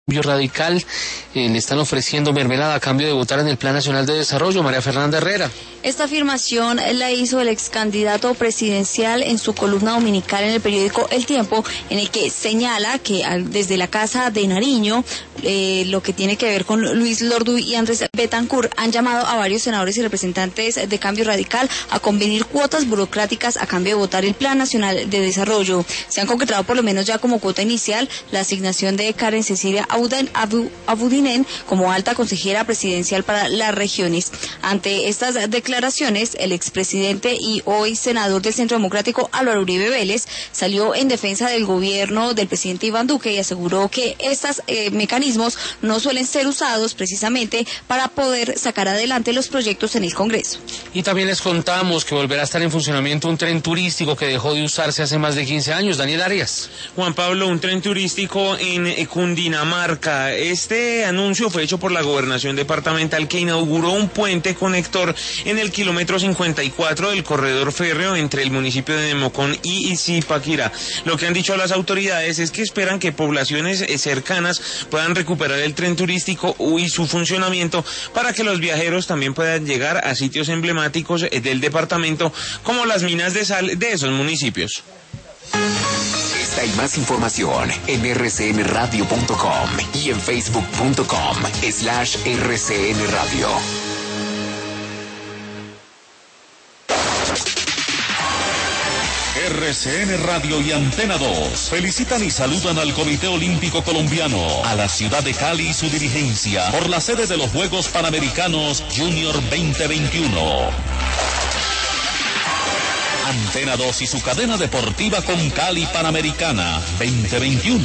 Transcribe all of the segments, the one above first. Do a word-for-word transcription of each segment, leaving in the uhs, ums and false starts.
Radical eh, le están ofreciendo mermelada a cambio de votar en el Plan Nacional de Desarrollo. María Fernanda Herrera. Esta afirmación la hizo el ex candidato presidencial en su columna dominical en el periódico El Tiempo, en el que señala que al, desde la Casa de Nariño, eh, lo que tiene que ver con Luis Lorduy y Andrés Betancourt, han llamado a varios senadores y representantes de Cambio Radical a convenir cuotas burocráticas a cambio de votar el Plan Nacional de Desarrollo. Se han concretado por lo menos ya como cuota inicial la asignación de Karen Cecilia Abudinen como alta consejera presidencial para las regiones. Ante estas declaraciones, el expresidente y hoy senador del Centro Democrático, Álvaro Uribe Vélez, salió en defensa del gobierno del presidente Iván Duque y aseguró que estos eh, mecanismos no suelen ser usados precisamente para poder sacar adelante los proyectos en el Congreso. Y también les contamos que volverá a estar en funcionamiento un tren turístico que dejó de usarse hace más de quince años. Daniel Arias. Juan Pablo, un tren turístico en Cundinamarca. Este anuncio fue hecho por la gobernación departamental, que inauguró un puente conector en el kilómetro cincuenta y cuatro del corredor férreo entre el municipio de Nemocón y Zipaquirá. Lo que han dicho las autoridades es que esperan que poblaciones cercanas puedan recuperar el tren turístico y su funcionamiento para que los viajeros también puedan llegar a sitios emblemáticos del departamento como las minas de sal de esos municipios. Esta y más información en erre ce ene radio punto com y en facebook punto com slash erre ce ene radio. erre ce ene Radio y Antena dos felicitan y saludan al Comité Olímpico Colombiano, a la ciudad de Cali y su dirigencia por la sede de los Juegos Panamericanos Junior veinte veintiuno. Antena dos y su cadena deportiva con Cali Panamericana veinte veintiuno.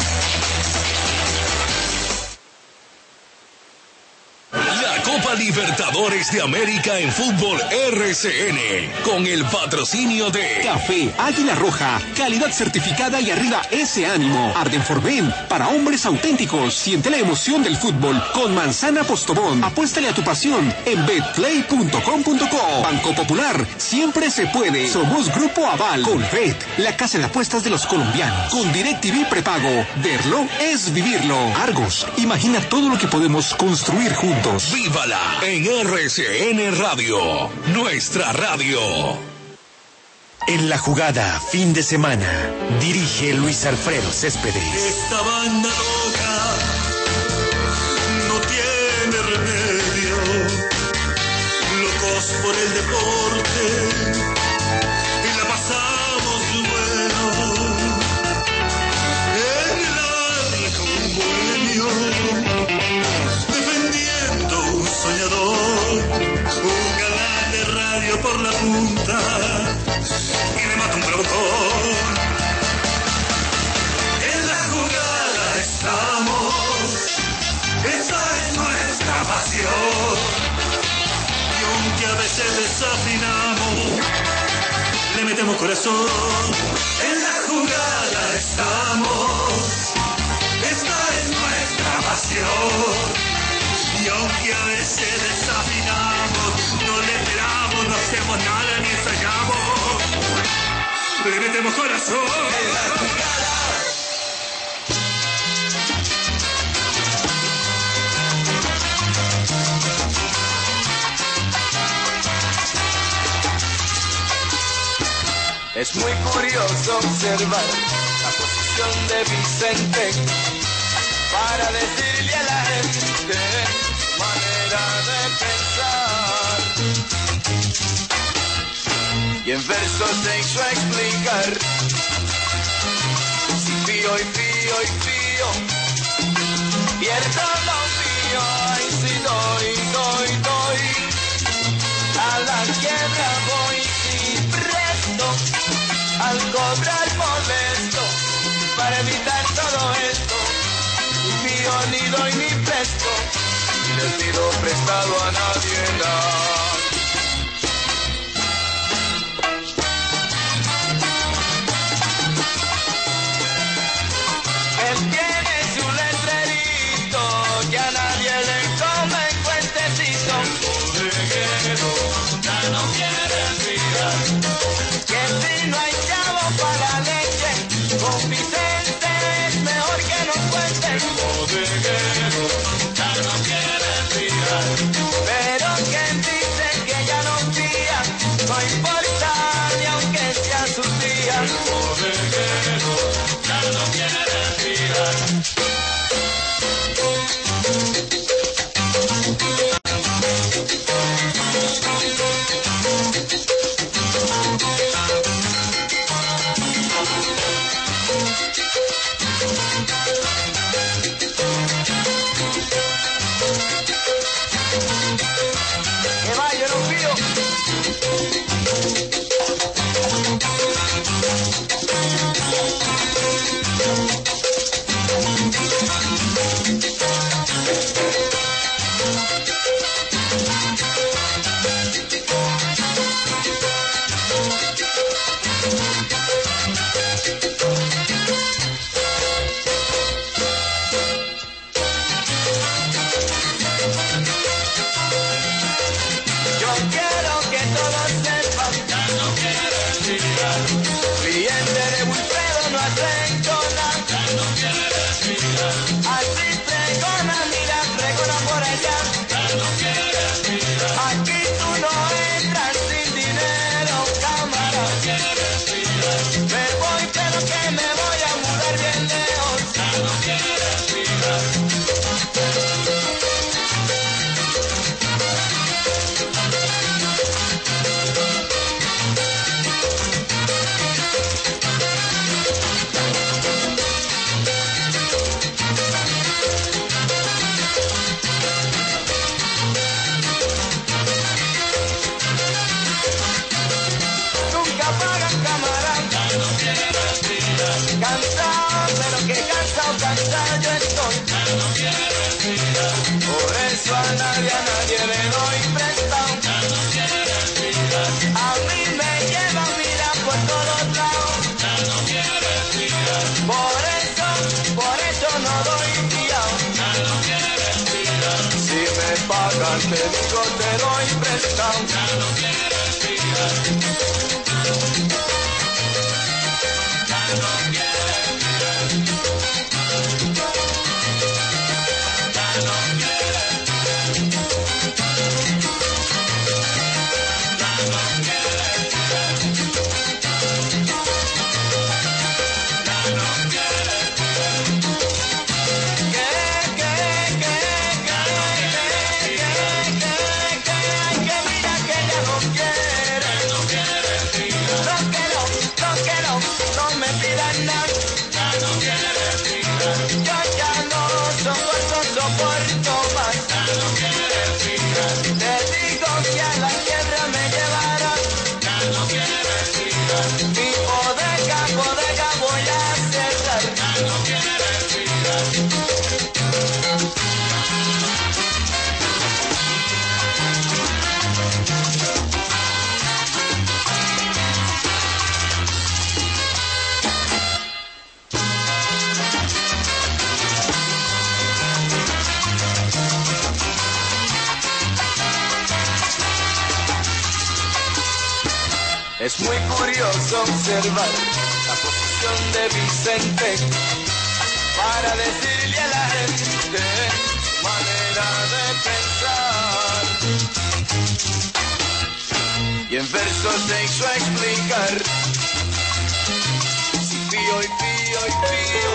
La Copa Libertadores de América en fútbol erre ce ene, con el patrocinio de Café Águila Roja, calidad certificada y arriba ese ánimo. Arden Forben, para hombres auténticos. Siente la emoción del fútbol con Manzana Postobón. Apuéstale a tu pasión en betplay punto com punto co. Banco Popular, siempre se puede. Somos Grupo Aval. Colbet, la casa de apuestas de los colombianos. Con DirecTV prepago, verlo es vivirlo. Argos, imagina todo lo que podemos construir juntos. ¡Vívala! En erre ce ene Radio, nuestra radio. En la jugada, fin de semana, dirige Luis Alfredo Céspedes. Esta banda loca no tiene remedio, locos por el deporte y la pasamos bueno. En el arco bohemio, defendiendo un soñador, un galán de radio por la punta y le mata un productor. En la jugada estamos, esa es nuestra pasión. Y aunque a veces desafinamos, le metemos corazón. En la jugada estamos, esta es nuestra pasión. Y aunque a veces desafinamos, no le esperamos, no hacemos nada ni ensayamos, le metemos corazón. En la jugada. Es muy curioso observar la posición de Vicente para decirle a la gente su manera de pensar. Y en versos se hizo explicar si fío y fío y fío, pierdo lo mío, ay si doy, doy, doy, a la quiebra voy y presto, al cobrar molesto, para evitar todo esto, ni fío, ni doy, ni presto, ni les pido prestado a nadie nada. Él tiene su letrerito, que a nadie le come cuentecito. Bodeguero, ya no quiere mirar, que si no hay chavo para la leche, con Vicente es mejor que nos cuenten. Bodeguero. a nadie, a nadie le doy prestado. Ya no quiere respirar. A mí me lleva a mirar por todos lados. Ya no quiere respirar. Por eso, por eso no doy fiado. Ya no quiere respirar. Si me pagan te digo te doy prestado. Ya no quiere respirar. Ya no quiere respirar. Ya no quiere Es muy curioso observar la posición de Vicente para decirle a la gente su manera de pensar. Y en versos se hizo explicar si pío y pío y pío.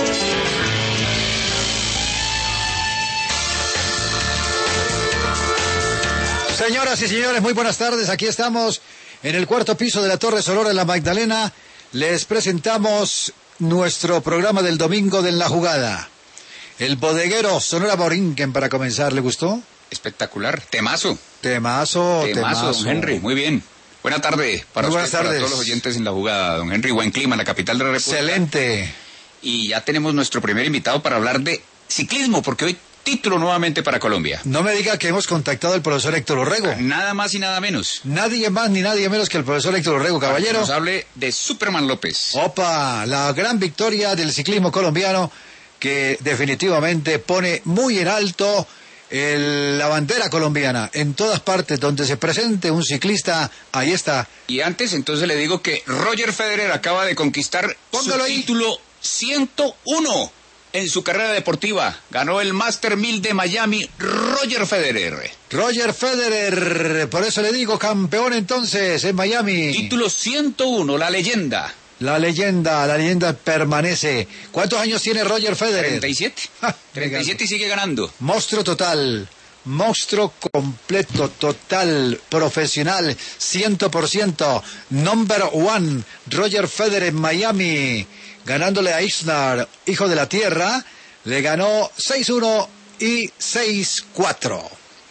Señoras y señores, muy buenas tardes. Aquí estamos en el cuarto piso de la Torre Solora en la Magdalena. Les presentamos nuestro programa del domingo de En la Jugada. El bodeguero Sonora Borinquen para comenzar. ¿Le gustó? Espectacular. Temazo. Temazo, Temazo, temazo. don Henry. Muy bien. Buena tarde para Muy usted, buenas tardes. para todos los oyentes en La Jugada. Don Henry, buen clima en la capital de la República. Excelente. Y ya tenemos nuestro primer invitado para hablar de ciclismo, porque hoy título nuevamente para Colombia. No me diga que hemos contactado al profesor Héctor Orrego. Nada más y nada menos. Nadie más ni nadie menos que el profesor Héctor Orrego, caballero. Nos hable de Superman López. Opa, la gran victoria del ciclismo colombiano que definitivamente pone muy en alto el, la bandera colombiana. En todas partes donde se presente un ciclista, ahí está. Y antes, entonces le digo que Roger Federer acaba de conquistar Póngalo su ahí. título ciento uno en su carrera deportiva. Ganó el Master mil de Miami, Roger Federer. Roger Federer, por eso le digo campeón entonces en Miami. Título ciento uno, la leyenda. La leyenda, la leyenda permanece. ¿Cuántos años tiene Roger Federer? treinta y siete. Ja, treinta y siete y sigue ganando. Monstruo total, monstruo completo, total, profesional, cien por ciento, number one, Roger Federer en Miami, ganándole a Isner, hijo de la tierra, le ganó seis uno y seis cuatro.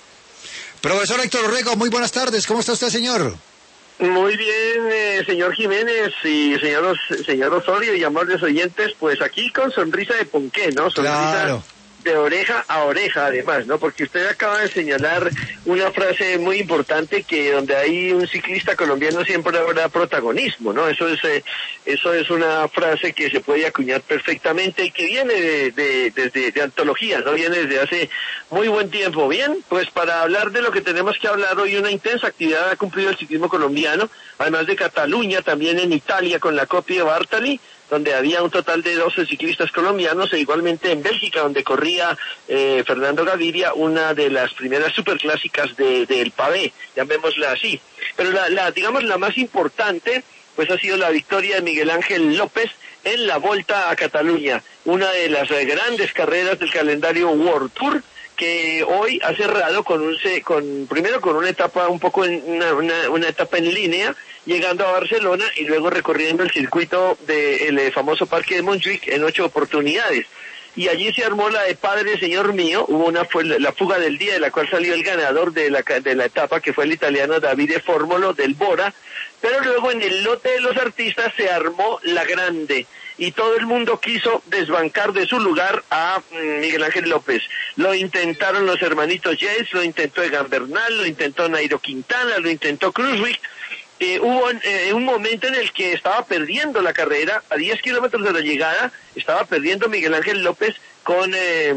Profesor Héctor Orrego, muy buenas tardes, ¿cómo está usted, señor? Muy bien, eh, señor Jiménez y señor, señor Osorio y amables oyentes, pues aquí con sonrisa de ponqué, ¿no? Sonrisa Claro. de oreja a oreja, además, ¿no? Porque usted acaba de señalar una frase muy importante, que donde hay un ciclista colombiano siempre habrá protagonismo, ¿no? Eso es eh, eso es una frase que se puede acuñar perfectamente y que viene de, de, desde de antología, ¿no? Viene desde hace muy buen tiempo. Bien, pues para hablar de lo que tenemos que hablar hoy, una intensa actividad ha cumplido el ciclismo colombiano, además de Cataluña, también en Italia con la Coppi de Bartali, donde había un total de doce ciclistas colombianos, e igualmente en Bélgica, donde corría eh, Fernando Gaviria, una de las primeras superclásicas de, del pavé, llamémosla así. Pero la, la, digamos, la más importante, pues ha sido la victoria de Miguel Ángel López en la Volta a Cataluña, una de las eh, grandes carreras del calendario World Tour, que hoy ha cerrado con un con primero con una etapa un poco en una, una, una etapa en línea, llegando a Barcelona y luego recorriendo el circuito del de famoso Parque de Montjuic en ocho oportunidades. Y allí se armó la de Padre Señor Mío, hubo una fue la fuga del día, de la cual salió el ganador de la de la etapa, que fue el italiano Davide Formolo del Bora, pero luego en el lote de los artistas se armó la grande. y todo el mundo quiso desbancar de su lugar a mm, Miguel Ángel López. Lo intentaron los hermanitos Yates, lo intentó Egan Bernal, lo intentó Nairo Quintana, lo intentó Kruijswijk. Eh, hubo eh, un momento en el que estaba perdiendo la carrera, a diez kilómetros de la llegada, estaba perdiendo Miguel Ángel López con eh,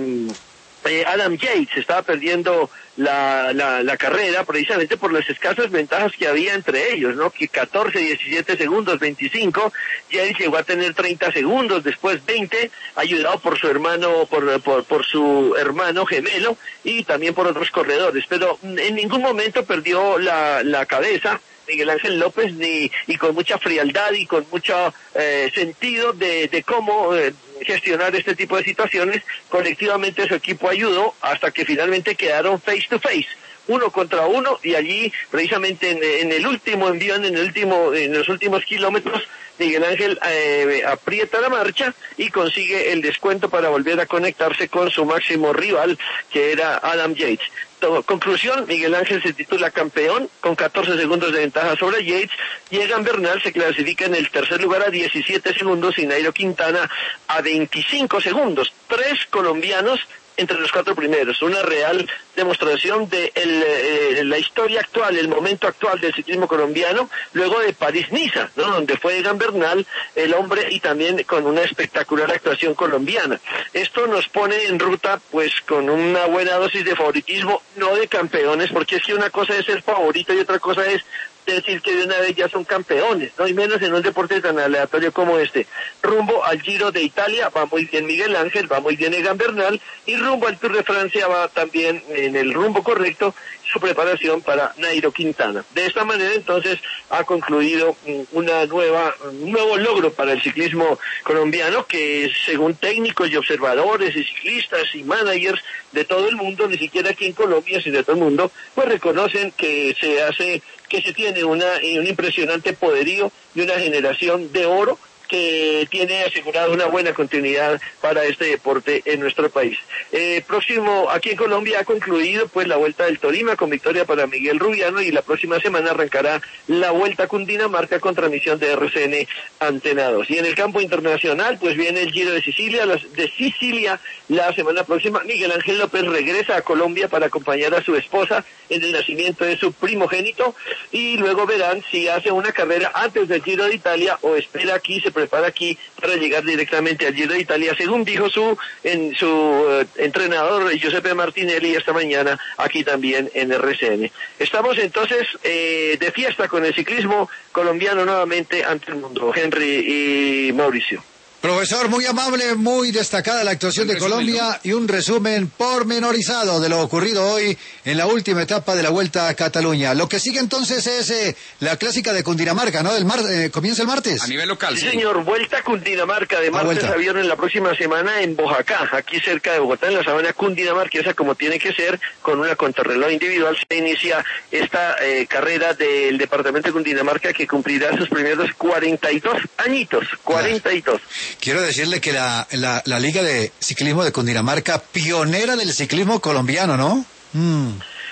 eh, Adam Yates, estaba perdiendo la, la, la carrera precisamente por las escasas ventajas que había entre ellos, ¿no? Que catorce, diecisiete segundos, veinticinco, Yates llegó a tener treinta segundos, después veinte, ayudado por su hermano, por, por, por su hermano gemelo y también por otros corredores, pero en ningún momento perdió la, la cabeza Miguel Ángel López, ni y con mucha frialdad y con mucho eh, sentido de, de cómo eh, gestionar este tipo de situaciones. Colectivamente su equipo ayudó hasta que finalmente quedaron face to face, uno contra uno, y allí precisamente en, en el último envío, en el último, en los últimos kilómetros, Miguel Ángel eh, aprieta la marcha y consigue el descuento para volver a conectarse con su máximo rival, que era Adam Yates. Conclusión, Miguel Ángel se titula campeón con catorce segundos de ventaja sobre Yates, y Egan Bernal se clasifica en el tercer lugar a diecisiete segundos y Nairo Quintana a veinticinco segundos. Tres colombianos entre los cuatro primeros, una real demostración de el, eh, la historia actual, el momento actual del ciclismo colombiano, luego de París-Niza, ¿no? Donde fue Egan Bernal el hombre, y también con una espectacular actuación colombiana. Esto nos pone en ruta pues con una buena dosis de favoritismo, no de campeones, porque es que una cosa es ser favorito y otra cosa es decir que de una vez ya son campeones, ¿no? Y menos en un deporte tan aleatorio como este. Rumbo al Giro de Italia va muy bien Miguel Ángel, va muy bien Egan Bernal, y rumbo al Tour de Francia va también en el rumbo correcto su preparación para Nairo Quintana. De esta manera entonces ha concluido una nueva, un nuevo logro para el ciclismo colombiano, que según técnicos y observadores y ciclistas y managers de todo el mundo, ni siquiera aquí en Colombia, sino de todo el mundo, pues reconocen que se hace, que se tiene una, un impresionante poderío y una generación de oro que tiene asegurada una buena continuidad para este deporte en nuestro país. Eh, próximo, aquí en Colombia ha concluido pues la Vuelta del Tolima con victoria para Miguel Rubiano, y la próxima semana arrancará la Vuelta a Cundinamarca con transmisión de R C N Antena dos. Y en el campo internacional pues viene el Giro de Sicilia, las, de Sicilia la semana próxima. Miguel Ángel López regresa a Colombia para acompañar a su esposa en el nacimiento de su primogénito, y luego verán si hace una carrera antes del Giro de Italia o espera aquí, se prepara aquí para llegar directamente al Giro de Italia, según dijo su en su uh, entrenador Giuseppe Martinelli esta mañana aquí también en R C N. Estamos entonces eh, de fiesta con el ciclismo colombiano nuevamente ante el mundo. Henry y Mauricio. Profesor, muy amable, muy destacada la actuación de Colombia, y un resumen pormenorizado de lo ocurrido hoy en la última etapa de la Vuelta a Cataluña. Lo que sigue entonces es eh, la clásica de Cundinamarca, ¿no? El mar, eh, comienza el martes. A nivel local, sí. sí. Señor, Vuelta a Cundinamarca de martes a viernes la próxima semana en Boyacá, aquí cerca de Bogotá, en la sabana cundinamarquesa, como tiene que ser, con una contrarreloj individual. Se inicia esta eh, carrera del departamento de Cundinamarca, que cumplirá sus primeros cuarenta y dos añitos, cuarenta y dos. Quiero decirle que la, la, la Liga de Ciclismo de Cundinamarca, pionera del ciclismo colombiano, ¿no? Mm.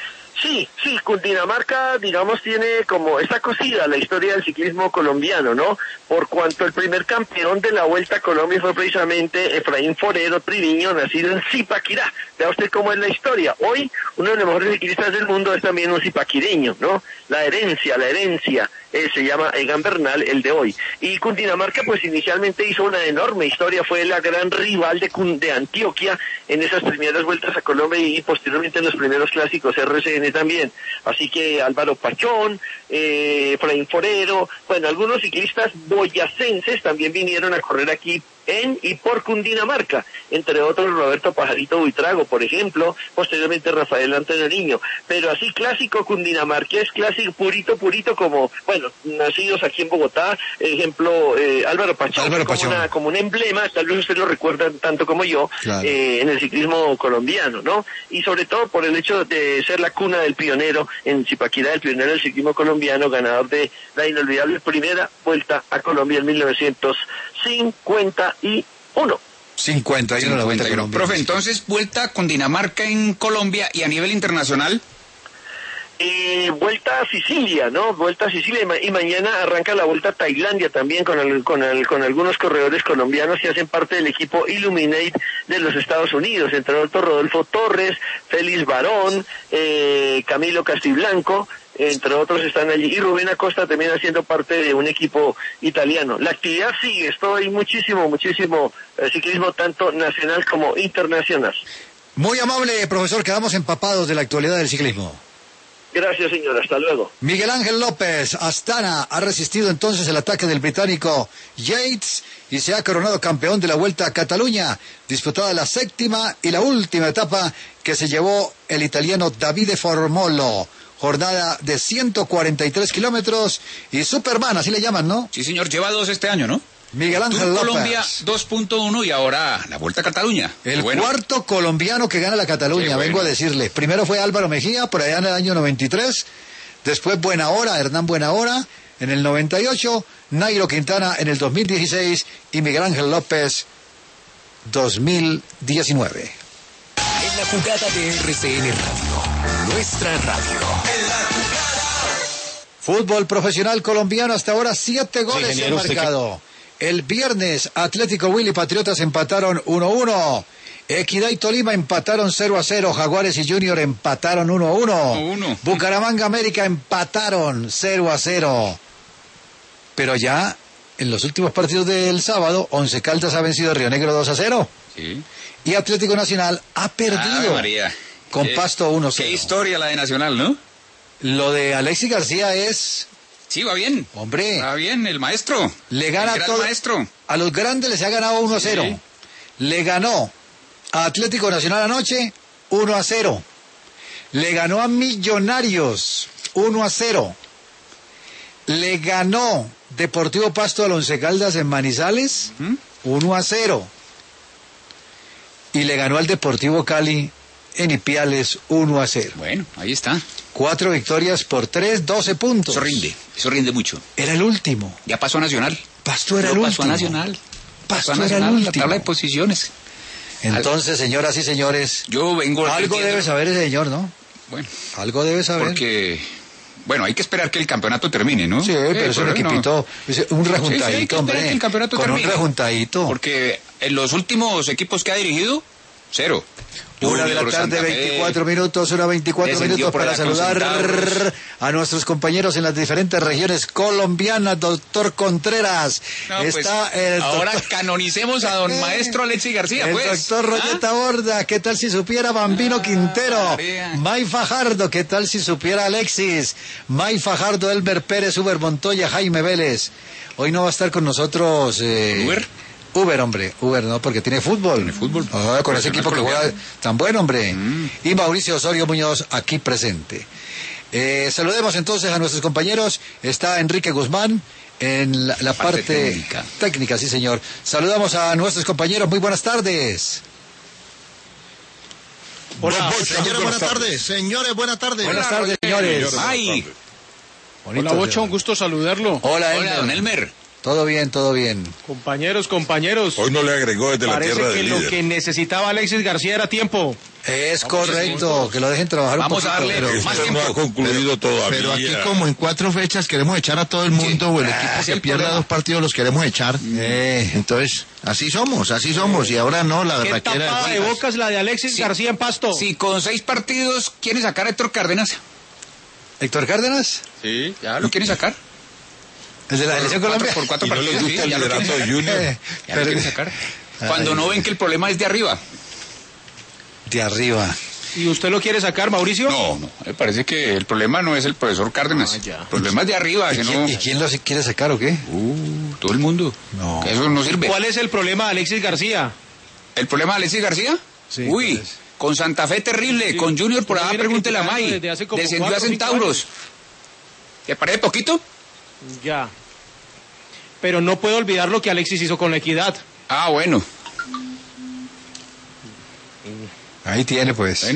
Sí, sí, Cundinamarca, digamos, tiene como, está cosida la historia del ciclismo colombiano, ¿no? Por cuanto el primer campeón de la Vuelta a Colombia fue precisamente Efraín Forero Triviño, nacido en Zipaquirá. Vea usted cómo es la historia. Hoy, uno de los mejores ciclistas del mundo es también un zipaquireño, ¿no? La herencia, la herencia, eh, se llama Egan Bernal, el de hoy. Y Cundinamarca, pues inicialmente hizo una enorme historia, fue la gran rival de, de Antioquia en esas primeras vueltas a Colombia, y posteriormente en los primeros clásicos R C N también. Así que Álvaro Pachón, eh, Efraín Forero, bueno, algunos ciclistas boyacenses también vinieron a correr aquí en y por Cundinamarca, entre otros Roberto Pajarito Buitrago, por ejemplo, posteriormente Rafael Antonio. Pero así clásico cundinamarqués, clásico purito, purito, como, bueno, nacidos aquí en Bogotá, ejemplo, eh, Álvaro Pachón, Álvaro como, Pachón. Una, como un emblema, tal vez usted lo recuerda tanto como yo, claro. eh, en el ciclismo colombiano, ¿no? Y sobre todo por el hecho de ser la cuna del pionero en Zipaquirá, el pionero del ciclismo colombiano, ganador de la inolvidable primera Vuelta a Colombia en mil novecientos cincuenta y uno. cincuenta y uno la Vuelta a Colombia. Profe, entonces, Vuelta con Dinamarca en Colombia, y a nivel internacional. Eh, vuelta a Sicilia, ¿no? Vuelta a Sicilia y, ma- y mañana arranca la vuelta a Tailandia también con, el, con, el, con algunos corredores colombianos que hacen parte del equipo Illuminate de los Estados Unidos, entre otros Rodolfo Torres, Félix Barón, eh, Camilo Castiblanco, entre otros están allí, y Rubén Acosta también haciendo parte de un equipo italiano. La actividad sigue, esto hay muchísimo, muchísimo eh, ciclismo, tanto nacional como internacional. Muy amable, profesor, quedamos empapados de la actualidad del ciclismo. Gracias, señor. Hasta luego. Miguel Ángel López, Astana, ha resistido entonces el ataque del británico Yates y se ha coronado campeón de la Vuelta a Cataluña, disputada la séptima y la última etapa que se llevó el italiano Davide Formolo. Jornada de ciento cuarenta y tres kilómetros y Superman, así le llaman, ¿no? Sí, señor, lleva dos este año, ¿no? Miguel Ángel Tour López. Colombia dos punto uno y ahora la Vuelta a Cataluña. El bueno. cuarto colombiano que gana la Cataluña, Qué bueno. vengo a decirle. Primero fue Álvaro Mejía, por allá en el año noventa y tres. Después Buenahora, Hernán Buenahora, en el noventa y ocho. Nairo Quintana en el dos mil dieciséis. Y Miguel Ángel López, dos mil diecinueve. En la jugada de R C N Radio, nuestra radio. En la jugada. Fútbol profesional colombiano, hasta ahora siete goles Sí, se han ingeniero, usted marcado. El viernes, Atlético Huila y Patriotas empataron uno a uno. Equidad y Tolima empataron cero a cero. Jaguares y Junior empataron uno a uno. uno a uno. Bucaramanga América empataron cero a cero. Pero ya en los últimos partidos del sábado, Once Caldas ha vencido a Río Negro dos a cero. Sí. Y Atlético Nacional ha Ave perdido María. con Qué- Pasto uno a cero. Qué historia la de Nacional, ¿no? Lo de Alexis García es... Sí, va bien. Hombre, Va bien, el maestro. le gana el gran todo. maestro. A los grandes les ha ganado uno a cero. Sí. Le ganó a Atlético Nacional anoche uno a cero. Le ganó a Millonarios uno a cero. Le ganó Deportivo Pasto al Once Caldas en Manizales ¿Mm? uno a cero. Y le ganó al Deportivo Cali en Ipiales uno a cero. Bueno, ahí está. Cuatro victorias por tres, doce puntos. Eso rinde, eso rinde mucho. Era el último. Ya pasó a Nacional. Pasto era Pero el pasó último. a Nacional. Pasto Pasó a era el Nacional, la último. tabla de posiciones. Entonces, señoras y señores, Yo vengo... algo advirtiendo- debe saber ese señor, ¿no? Bueno, Algo debe saber. porque... Bueno, hay que esperar que el campeonato termine, ¿no? Sí, pero es un pero no. equipito, es un rejuntadito, Sí, sí, hay que esperar hombre. que el campeonato con termine. un rejuntadito. Porque en los últimos equipos que ha dirigido, cero. Una de la Junior, tarde, Santa Fe, veinticuatro minutos, una veinticuatro descendió minutos por para allá con saludar Centauros. a nuestros compañeros en las diferentes regiones colombianas, doctor Contreras. No, pues, Está el ahora doctor- canonicemos a don maestro Alexis García, el pues. doctor Royeta Borda, ¿qué tal si supiera Bambino Ah, Quintero? María. May Fajardo, ¿qué tal si supiera Alexis? May Fajardo, Elmer Pérez, Uber Montoya, Jaime Vélez. Hoy no va a estar con nosotros... Eh, ¿Uber? Uber, hombre, Uber, ¿no? Porque tiene fútbol. Tiene fútbol. Ah, con ese Profesional equipo que juega colombiano. tan bueno, hombre. Mm. Y Mauricio Osorio Muñoz, aquí presente. Eh, saludemos entonces a nuestros compañeros. Está Enrique Guzmán en la, la parte, Parte técnica. técnica, sí señor. Saludamos a nuestros compañeros. Muy buenas tardes. Hola, señores, buenas tardes. Señores, buenas tardes. Buenas tardes, señores. Ay, Bonito, Hola, Bocho, señor. un gusto saludarlo. Hola, hola, don Elmer. Todo bien, todo bien. Compañeros, compañeros. Hoy no le agregó desde la Parece tierra que del lo líder. que necesitaba Alexis García era tiempo. Es correcto, que lo dejen trabajar Vamos un a poquito. darle pero- más Esto tiempo. no ha concluido todavía. Pero aquí como en cuatro fechas queremos echar a todo el mundo o el equipo es que el pierda problema. dos partidos los queremos echar. Eh. Entonces, así somos, así somos. Y ahora no, la Qué verdad que tapada de boca es la de Alexis Sí. García en Pasto. Si con seis partidos quiere sacar a Héctor Cárdenas. ¿Héctor Cárdenas? Sí, ya lo quiere sacar. ¿El de la selección Cuatro Colombia? por cuatro Y no partidos. les gusta sí, el ya lo quieren liderato de sacar. Junior. Eh, Ya lo quieren sacar. Cuando no ven que el problema es de arriba. De arriba. ¿Y usted lo quiere sacar, Mauricio? No, no, me parece que el problema no es el profesor Cárdenas. Ah, ya. El problema es de arriba, ¿Y que quién, no... y quién lo quiere sacar o qué? Uh, todo el mundo. No. Que eso no sirve. ¿Cuál es el problema de Alexis García? ¿El problema de Alexis García? Sí, Uy, ¿cuál es? con Santa Fe terrible, Sí, con Junior por lo allá, viene pregúntele a criticando May. desde hace como Descendió a cuatro o cinco Centauros. ¿Te parece poquito? Ya. Pero no puedo olvidar lo que Alexis hizo con la Equidad. Ah, bueno. Ahí tiene, pues. Bueno.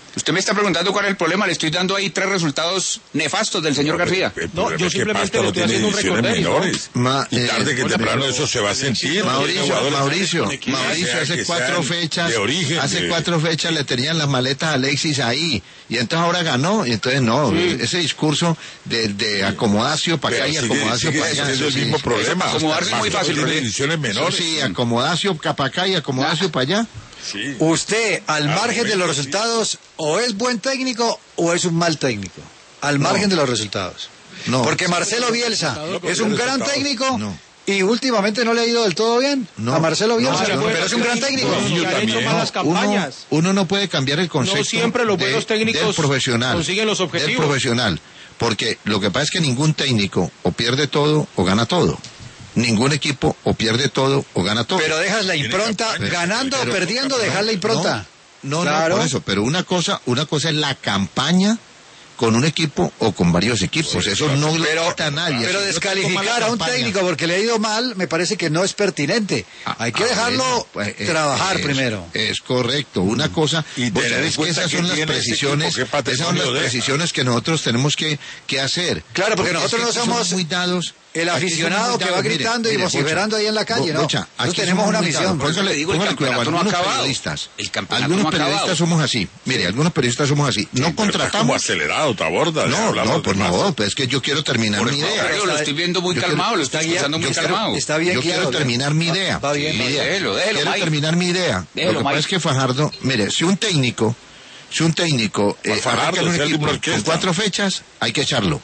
Usted me está preguntando cuál es el problema, le estoy dando ahí tres resultados nefastos del señor García. No, yo simplemente le estoy haciendo un recorderis, ¿no? Ma, y tarde que temprano eso se va a sentir. Mauricio, Mauricio, Mauricio, hace cuatro fechas, hace cuatro fechas le tenían las maletas a Alexis ahí, y entonces ahora ganó, y entonces no, sí. ese discurso de, de acomodacio para acá y acomodacio para allá. Es el mismo problema. Acomodarse muy fácil, ediciones menores. Sí, acomodacio para acá y acomodacio para allá. Sí. Usted, al ah, margen de los resultados, o es buen técnico o es un mal técnico. Al no. margen de los resultados. No. Porque Marcelo Bielsa es un gran técnico no. y últimamente no le ha ido del todo bien no. a Marcelo Bielsa. No, pero es un gran técnico. No, no, ha hecho malas campañas. Uno, uno no puede cambiar el concepto. No siempre los buenos de, técnicos del profesional, consiguen los objetivos. Del profesional. Porque lo que pasa es que ningún técnico o pierde todo o gana todo. Ningún equipo o pierde todo o gana todo. Pero dejas la impronta, pero, ganando pero, o perdiendo, pero, dejas la impronta. No, no, claro. no, por eso, pero una cosa, una cosa es la campaña con un equipo o con varios equipos, sí, eso claro. no le gusta a nadie. Pero descalificar a un técnico porque le ha ido mal, me parece que no es pertinente. Ah, Hay que dejarlo ah, pues, trabajar es, primero. Es correcto, una cosa, y vos sabés que esas son las precisiones, esas son las precisiones que nosotros tenemos que, que hacer. Claro, porque, porque nosotros no somos muy dados. El aficionado que va gritando mire, y vociferando ahí en la calle, ¿no? Bocha, nosotros tenemos una misión. Por eso le digo, el campeonato no ha acabado. El campeonato algunos no ha periodistas acabado. somos así. Mire, algunos periodistas somos así. No sí, contratamos. Como acelerado, Taborda. No, no, pues no, pues es que yo quiero terminar mi idea. Yo lo estoy viendo muy calmado, lo estoy escuchando muy calmado. Está bien, yo quiero terminar mi idea. Va bien, déjelo, déjelo. Quiero terminar mi idea. Lo que pasa es que Fajardo, mire, si un técnico, si un técnico arranca un equipo con cuatro fechas, hay que echarlo.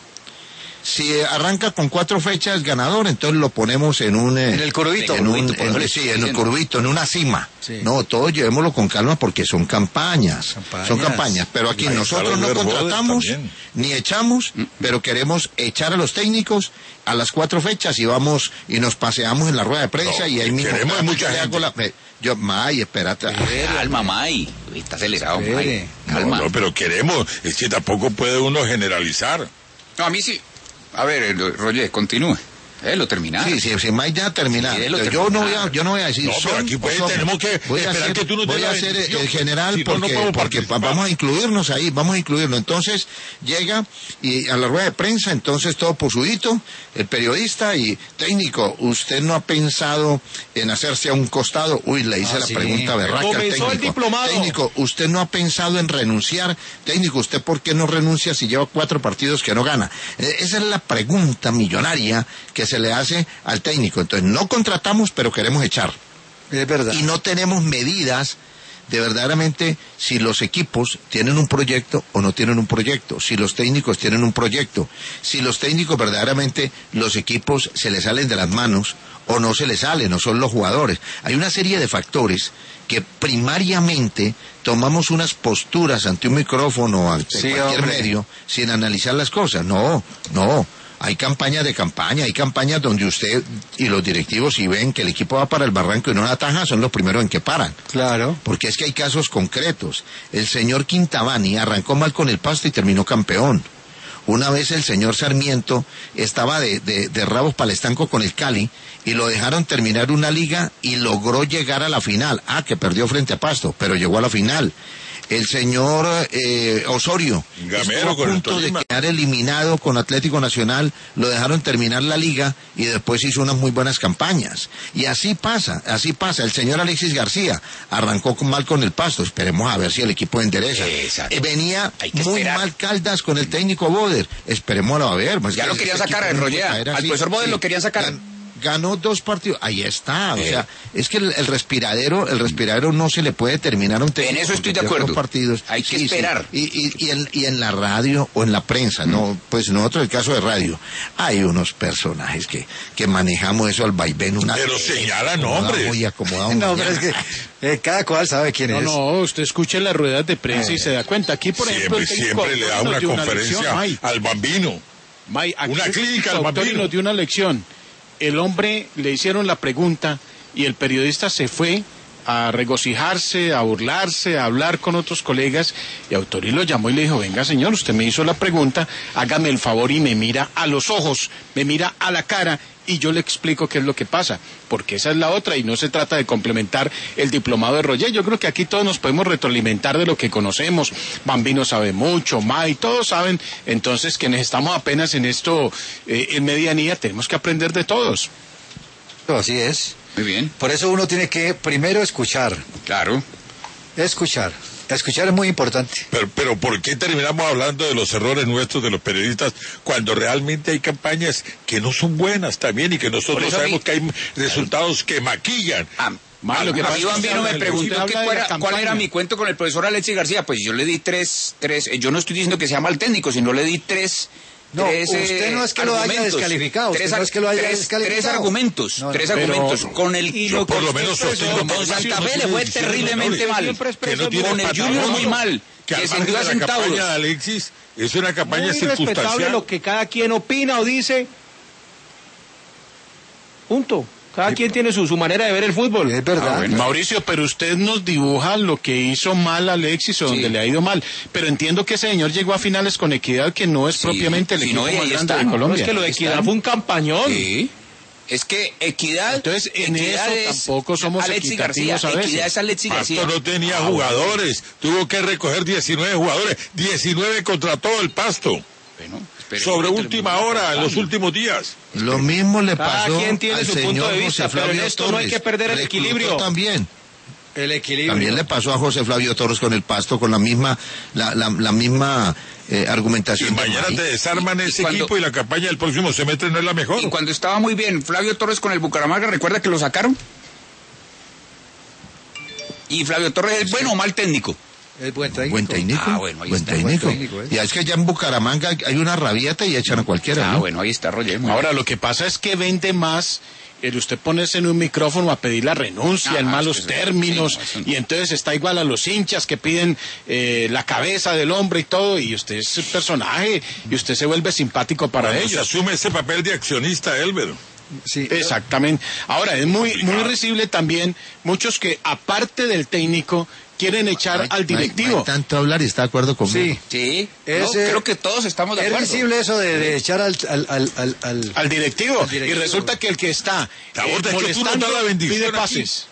Si arranca con cuatro fechas ganador, entonces lo ponemos en un... En el curvito. En un, en, sí, en el curvito, en una cima. Sí. No, todos llevémoslo con calma porque son campañas. campañas. Son campañas. Pero aquí nosotros no contratamos ni echamos, pero queremos echar a los técnicos a las cuatro fechas y vamos y nos paseamos en la rueda de prensa no, y ahí mismo... Queremos mucha gente. La, yo, May, espérate. Calma, May. Está acelerado, May. Calma. No, no, pero queremos. Es que tampoco puede uno generalizar. No, a mí sí. A ver, Roger, continúe. Eh, lo terminaron. Sí, sí, sí, Mike ya terminaron. Sí, yo no voy a, yo no voy a decir. No, pero aquí pues, tenemos que voy a esperar hacer, que tú nos voy a hacer el general si porque, no, no porque vamos a incluirnos ahí, vamos a incluirnos. Entonces llega y a la rueda de prensa, entonces todo por su hito, el periodista y técnico, ¿usted no ha pensado en hacerse a un costado? Uy, le hice ah, la sí. pregunta berraca al técnico. El diplomado. Técnico, ¿usted no ha pensado en renunciar? Técnico, ¿usted por qué no renuncia si lleva cuatro partidos que no gana? Eh, esa es la pregunta millonaria que se le hace al técnico. Entonces no contratamos pero queremos echar. Es verdad. Y no tenemos medidas de verdaderamente si los equipos tienen un proyecto o no tienen un proyecto, si los técnicos tienen un proyecto, si los técnicos verdaderamente los equipos se les salen de las manos o no se les salen, no son los jugadores. Hay una serie de factores que primariamente tomamos unas posturas ante un micrófono, ante sí, cualquier hombre. medio, sin analizar las cosas. No, no. Hay campañas de campaña, hay campañas donde usted y los directivos, si ven que el equipo va para el barranco y no la ataja, son los primeros en que paran. Claro. Porque es que hay casos concretos. El señor Quintabani arrancó mal con el Pasto y terminó campeón. Una vez el señor Sarmiento estaba de, de, de rabos para el estanco con el Cali y lo dejaron terminar una liga y logró llegar a la final. Ah, que perdió frente a Pasto, pero llegó a la final. El señor eh, Osorio Gamero estuvo a punto de quedar eliminado con Atlético Nacional, lo dejaron terminar la liga y después hizo unas muy buenas campañas. Y así pasa, así pasa. El señor Alexis García arrancó mal con el Pasto, esperemos a ver si el equipo endereza. Eh, venía muy esperar. mal Caldas con el técnico Boder, esperemos a ver. Pues ya lo querían sacar a Roger, al profesor Boder sí, lo querían sacar. Gan, ganó dos partidos, ahí está, o eh. sea, es que el, el respiradero, el respiradero no se le puede terminar a un técnico. En eso estoy de acuerdo. Partidos. Hay que sí, esperar. Sí. Y, y, y, en, y en la radio o en la prensa, mm. no, pues nosotros el caso de radio, hay unos personajes que, que manejamos eso al vaivén. Una pero señala nombres. Muy acomodado. No, pero es que eh, cada cual sabe quién no, es. No, no, usted escucha las ruedas de prensa eh. y se da cuenta. Aquí, por siempre, ejemplo, siempre le da una conferencia una al Bambino. May, una clínica al Bambino. Nos dio una lección. El hombre le hicieron la pregunta y el periodista se fue a regocijarse, a burlarse, a hablar con otros colegas y Autori lo llamó y le dijo, venga señor, usted me hizo la pregunta, hágame el favor y me mira a los ojos, me mira a la cara y yo le explico qué es lo que pasa, porque esa es la otra y no se trata de complementar el diplomado de Roger. Yo creo que aquí todos nos podemos retroalimentar de lo que conocemos. Bambino sabe mucho, May, todos saben, entonces que estamos apenas en esto, eh, en medianía, tenemos que aprender de todos. Así es. Muy bien. Por eso uno tiene que primero escuchar. Claro. Escuchar. Escuchar es muy importante. Pero, pero ¿por qué terminamos hablando de los errores nuestros de los periodistas cuando realmente hay campañas que no son buenas también y que nosotros sabemos que hay resultados que maquillan? Ah, Malo, que a mí Bambino me preguntó que cuál, era, cuál era mi cuento con el profesor Alexis García. Pues yo le di tres, tres, yo no estoy diciendo que sea mal técnico, sino le di tres... No, tres, usted no es que lo haya descalificado. Tres, no es que lo haya tres, descalificado. tres argumentos. No, no, tres pero, argumentos. Con el. Y yo por lo menos sostengo. Con Santa Fe le fue terriblemente mal. Con el Junior muy mal. Que descendió a la centavos. campaña de Alexis es una campaña muy circunstancial. Respetable lo que cada quien opina o dice. Punto. Cada quien tiene su, su manera de ver el fútbol. Es verdad. Ah, bueno. Mauricio, pero usted nos dibuja lo que hizo mal Alexis o sí. donde le ha ido mal. Pero entiendo que ese señor llegó a finales con Equidad, que no es sí, propiamente el sí, equipo no, más grande está, de Colombia. No, es que lo de Equidad fue un campañón. Sí. Es que Equidad... Entonces, en Equidad eso tampoco somos Alexis García. a veces. Equidad es Alexis García. Pasto no tenía ah, jugadores. Bueno. Tuvo que recoger diecinueve jugadores. diecinueve contra todo el Pasto. Bueno... Sobre última hora, en los últimos días. Lo mismo le pasó Cada quien tiene al su señor punto de vista, José Flavio pero en esto Torres. no hay que perder el Reclutó equilibrio. También. El equilibrio. También le pasó a José Flavio Torres con el Pasto, con la misma, la, la, la misma eh, argumentación. Y mañana te desarman ese cuando, equipo y la campaña del próximo semestre no es la mejor. Y cuando estaba muy bien Flavio Torres con el Bucaramanga, ¿recuerda que lo sacaron? Y Flavio Torres es bueno o mal técnico. Es buen técnico. Buen técnico. Ah, bueno, ahí buen está. técnico. Buen técnico, ¿eh? Y es que allá en Bucaramanga hay una rabieta y echan a cualquiera. Ah, ¿no? bueno, ahí está Roger. Ahora, lo que pasa es que vende más el usted ponerse en un micrófono a pedir la renuncia ah, en malos es que términos, sí, no, y entonces está igual a los hinchas que piden eh, la cabeza del hombre y todo, y usted es un personaje, y usted se vuelve simpático para bueno, ellos. Se asume ese papel de accionista, Elber. Sí, exactamente. Ahora, es muy, muy risible también muchos que, aparte del técnico, quieren echar hay, al directivo. No hay, no hay tanto hablar y está de acuerdo conmigo. Sí, sí. Es, no, creo que todos estamos de es acuerdo. Es risible eso de, de echar al al al al, al, al, directivo. al directivo. Y resulta que el que está eh, molestando la pide pases.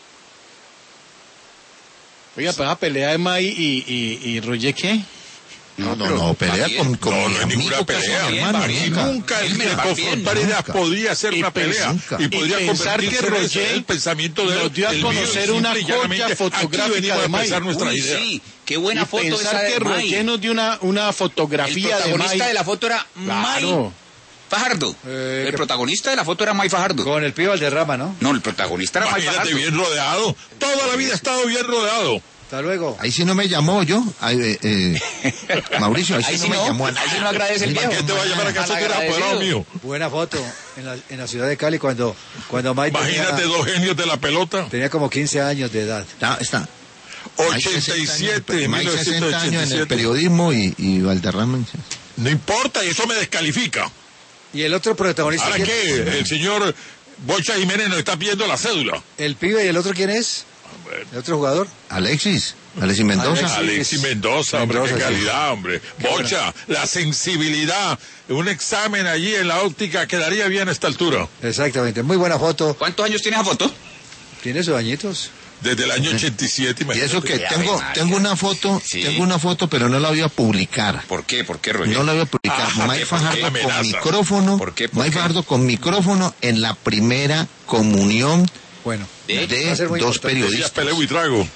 Oiga, pues la pelea de May y, y, y Roger, ¿qué? No, no, no, pelea con, con no, no es ninguna pelea, hermano. Nunca el confrontar ideas podría ser una pelea. Y podría pensar que Roger el pensamiento de nos dio a conocer una joya fotográfica de May. Uy, sí, qué buena y foto pensar esa de que Roger nos dio una, una fotografía de May. El protagonista de la foto era May Fajardo. Eh, el protagonista de la foto era May Fajardo. Con el pibe Valderrama, ¿no? No, el protagonista era May Fajardo. bien rodeado. Toda la vida ha estado bien rodeado. Hasta luego. Ahí sí no me llamó yo, ahí, eh, eh, Mauricio, ahí sí ahí no, sí me no, llamó. Ahí sí no agradece el viejo. ¿Quién te va a llamar a casa que era apoderado mío? Buena foto en la, en la ciudad de Cali cuando, cuando Mike Imagínate tenía, dos genios de la pelota. Tenía como quince años de edad. Está, está. ochenta y siete, Mike sesenta años en el periodismo y, y Valderrama. No importa, eso me descalifica. ¿Y el otro protagonista? ¿Ahora qué? El señor Bocha Jiménez nos está pidiendo la cédula. ¿El pibe y el otro quién es? ¿El otro jugador? Alexis. Alexis Mendoza. Alexis, Alexis Mendoza, hombre, Mendoza, qué calidad, sí. hombre. Bocha, la sensibilidad. Un examen allí en la óptica quedaría bien a esta altura. Exactamente, muy buena foto. ¿Cuántos años tiene esa foto? Tiene sus añitos. Desde el año ochenta y siete, imagínate. Y eso que Ya tengo, ves, tengo una foto, sí. tengo una foto, pero no la voy a publicar. ¿Por qué? ¿Por qué, Roger? No la voy a publicar. Ah, Mike Fajardo con amenaza? micrófono. ¿Por qué? ¿Por Mike qué? Fajardo con micrófono en la primera comunión bueno, de, de dos periodistas. Peleo y trago.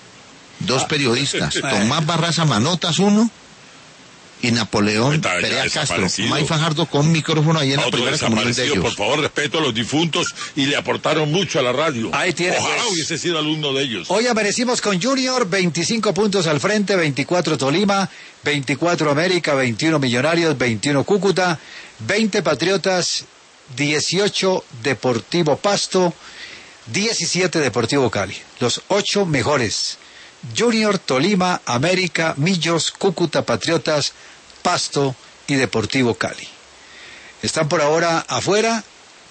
Dos periodistas. Tomás Barraza Manotas, uno. Y Napoleón Está, Perea Castro. Mike Fajardo con micrófono ahí en la primera comunión de ellos. Por favor, respeto a los difuntos y le aportaron mucho a la radio. Ahí tiene. Ojalá pues. hubiese sido alumno de ellos. Hoy amanecimos con Junior, veinticinco puntos al frente, veinticuatro Tolima, veinticuatro América, veintiuno Millonarios, veintiuno Cúcuta, veinte Patriotas, dieciocho Deportivo Pasto, diecisiete Deportivo Cali. Los ocho mejores. Junior, Tolima, América, Millos, Cúcuta, Patriotas, Pasto y Deportivo Cali. Están por ahora afuera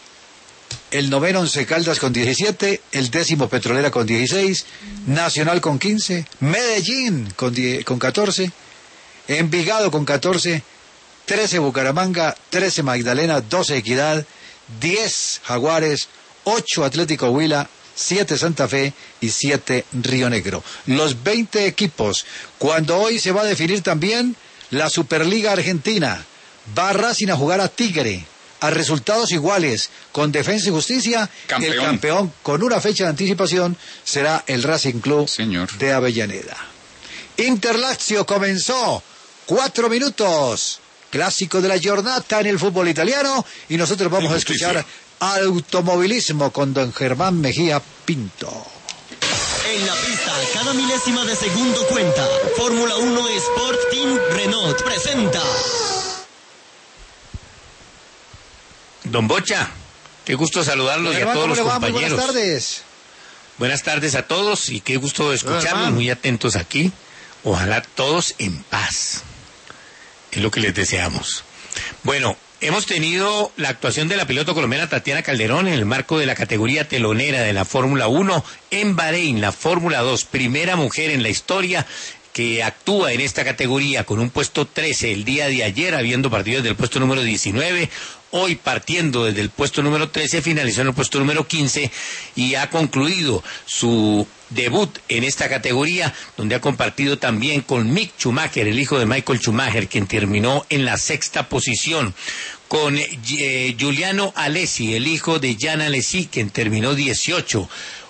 el noveno Once Caldas con diecisiete, el décimo Petrolera con dieciséis, Nacional con quince, Medellín con, diez, con catorce, Envigado con catorce, trece Bucaramanga, trece Magdalena, doce Equidad, diez Jaguares, ocho Atlético Huila, siete Santa Fe y siete Río Negro. Los veinte equipos, cuando hoy se va a definir también la Superliga Argentina. Va Racing a jugar a Tigre, a resultados iguales, con Defensa y Justicia. Campeón. El campeón con una fecha de anticipación será el Racing Club Señor. de Avellaneda. Interlazio comenzó, cuatro minutos, clásico de la jornada en el fútbol italiano, y nosotros vamos a escuchar automovilismo con don Germán Mejía Pinto. En la pista, cada milésima de segundo cuenta. Fórmula uno Sport Team Renault presenta. Don Bocha, qué gusto saludarlos y a todos los compañeros. Buenas tardes. Buenas tardes a todos y qué gusto escucharlos, muy atentos aquí. Ojalá todos en paz. Es lo que les deseamos. Bueno, hemos tenido la actuación de la piloto colombiana Tatiana Calderón en el marco de la categoría telonera de la Fórmula uno en Bahrein, la Fórmula dos, primera mujer en la historia que actúa en esta categoría con un puesto trece el día de ayer, habiendo partido desde el puesto número diecinueve, hoy partiendo desde el puesto número trece, finalizó en el puesto número quince y ha concluido su debut en esta categoría, donde ha compartido también con Mick Schumacher, el hijo de Michael Schumacher, quien terminó en la sexta posición, con eh, Giuliano Alesi, el hijo de Gian Alesi, quien terminó dieciocho.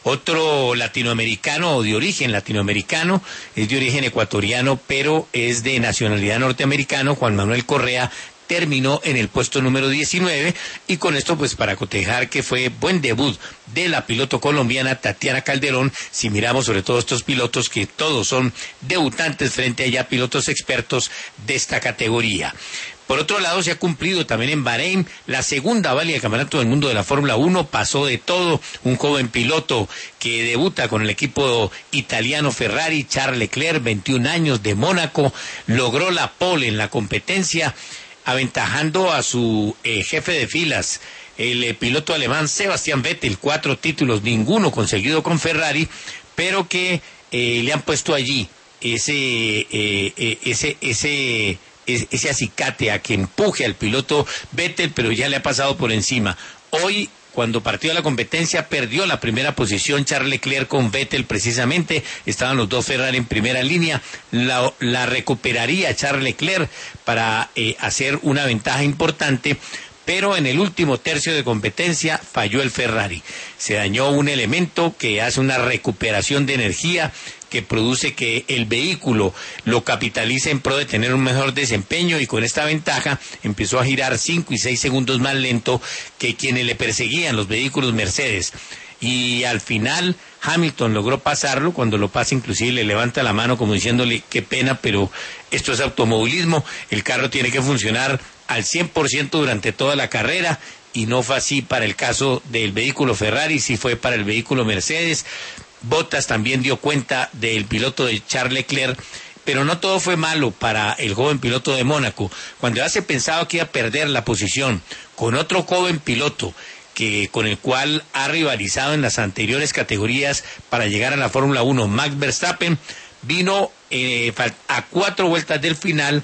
Otro latinoamericano o de origen latinoamericano, es de origen ecuatoriano, pero es de nacionalidad norteamericano, Juan Manuel Correa, terminó en el puesto número diecinueve, y con esto pues para cotejar que fue buen debut de la piloto colombiana Tatiana Calderón, si miramos sobre todo estos pilotos que todos son debutantes frente a ya pilotos expertos de esta categoría. Por otro lado, se ha cumplido también en Bahrein la segunda válida del Campeonato del Mundo de la Fórmula uno. Pasó de todo, un joven piloto que debuta con el equipo italiano Ferrari, Charles Leclerc, veintiún años, de Mónaco, logró la pole en la competencia, aventajando a su eh, jefe de filas, el eh, piloto alemán Sebastian Vettel, cuatro títulos, ninguno conseguido con Ferrari, pero que eh, le han puesto allí ese, eh, eh, ese, ese... ese acicate a que empuje al piloto Vettel, pero ya le ha pasado por encima. Hoy, cuando partió a la competencia, perdió la primera posición Charles Leclerc con Vettel precisamente, estaban los dos Ferrari en primera línea, la, la recuperaría Charles Leclerc para eh, hacer una ventaja importante, pero en el último tercio de competencia falló el Ferrari. Se dañó un elemento que hace una recuperación de energía, que produce que el vehículo lo capitalice en pro de tener un mejor desempeño, y con esta ventaja empezó a girar cinco y seis segundos más lento que quienes le perseguían, los vehículos Mercedes. Y al final Hamilton logró pasarlo, cuando lo pasa inclusive le levanta la mano como diciéndole qué pena, pero esto es automovilismo, el carro tiene que funcionar al cien por ciento durante toda la carrera, y no fue así para el caso del vehículo Ferrari, sí fue para el vehículo Mercedes. Bottas también dio cuenta del piloto de Charles Leclerc, pero no todo fue malo para el joven piloto de Mónaco. Cuando ya se pensaba que iba a perder la posición con otro joven piloto que con el cual ha rivalizado en las anteriores categorías para llegar a la Fórmula uno, Max Verstappen, vino eh, a cuatro vueltas del final